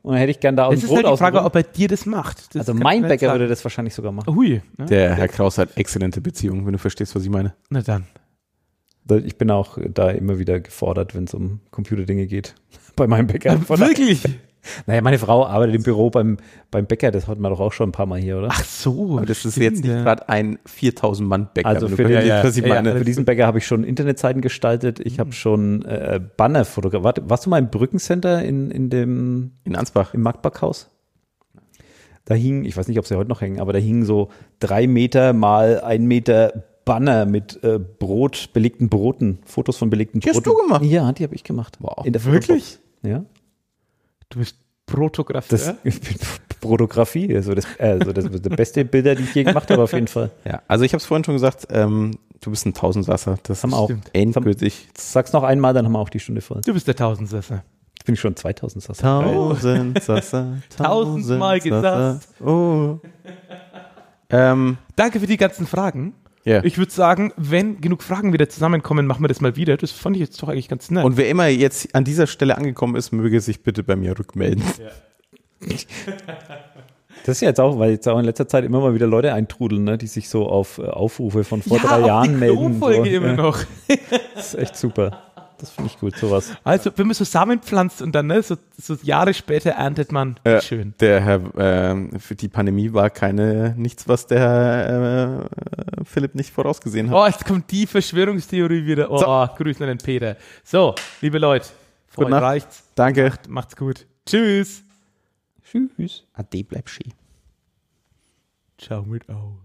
und dann hätte ich gern da aus Es dem ist Brot halt die Frage, außenrum. ob er dir das macht. Das Also kann mein ich nicht Bäcker sagen. würde das wahrscheinlich sogar machen. Hui. Ne? Der Herr Kraus hat exzellente Beziehungen, wenn du verstehst, was ich meine. Na dann. Ich bin auch da immer wieder gefordert, wenn es um Computerdinge geht. Bei meinem Bäcker. Von Wirklich? Naja, meine Frau arbeitet im Büro beim, beim Bäcker, das hatten wir doch auch schon ein paar Mal hier, oder? Ach so. Aber das ist stimmt, jetzt nicht ja. gerade ein viertausend Mann Bäcker. Also wenn für du den- verstehst, ja, was ich ja, meine. ja, Für diesen Bäcker habe ich schon Internetseiten gestaltet. Ich habe schon äh, Banner fotografiert. Warte, warst du mal im Brückencenter in, in dem, In Ansbach. im Marktbackhaus? Da hingen, ich weiß nicht, ob sie heute noch hängen, aber da hingen so drei Meter mal ein Meter Banner mit äh, Brot, belegten Broten, Fotos von belegten Die hast Broten. du gemacht? Ja, die habe ich gemacht. Wow. In der Wirklich? Fotobox. Ja. Du bist Protograf. Das, ja? ich bin Fotografie, also das, also das sind die beste Bilder, die ich je gemacht habe, auf jeden Fall. Ja, also ich habe es vorhin schon gesagt, ähm, du bist ein Tausendsasser. Das Haben wir auch. Stimmt. endgültig. Sag's noch einmal, dann haben wir auch die Stunde voll. Du bist der Tausendsasser. Jetzt bin ich schon zweitausend. Sass. Tausendsasser. Tausendmal gesagt. Oh. ähm, Danke für die ganzen Fragen. ja. Ich würde sagen, wenn genug Fragen wieder zusammenkommen, machen wir das mal wieder. Das fand ich jetzt doch eigentlich ganz nett. Und wer immer jetzt an dieser Stelle angekommen ist, möge sich bitte bei mir rückmelden. Das ist ja jetzt auch, weil jetzt auch in letzter Zeit immer mal wieder Leute eintrudeln, ne, die sich so auf äh, Aufrufe von vor ja, drei auch Jahren die melden. So. Klo-Folge immer Ja, noch. das ist echt super. Das finde ich gut, sowas. Also, wenn man so Samen pflanzt und dann, ne, so, so Jahre später erntet man, Äh, schön. Der Herr, ähm, für die Pandemie war keine, nichts, was der Herr äh, Philipp nicht vorausgesehen hat. Oh, jetzt kommt die Verschwörungstheorie wieder. Oh, So. grüßen an den Peter. So, liebe Leute, für Gute euch Nacht. reicht's. Danke. Macht's gut. Tschüss. Tschüss. Ade, bleib schön. Ciao mit Au.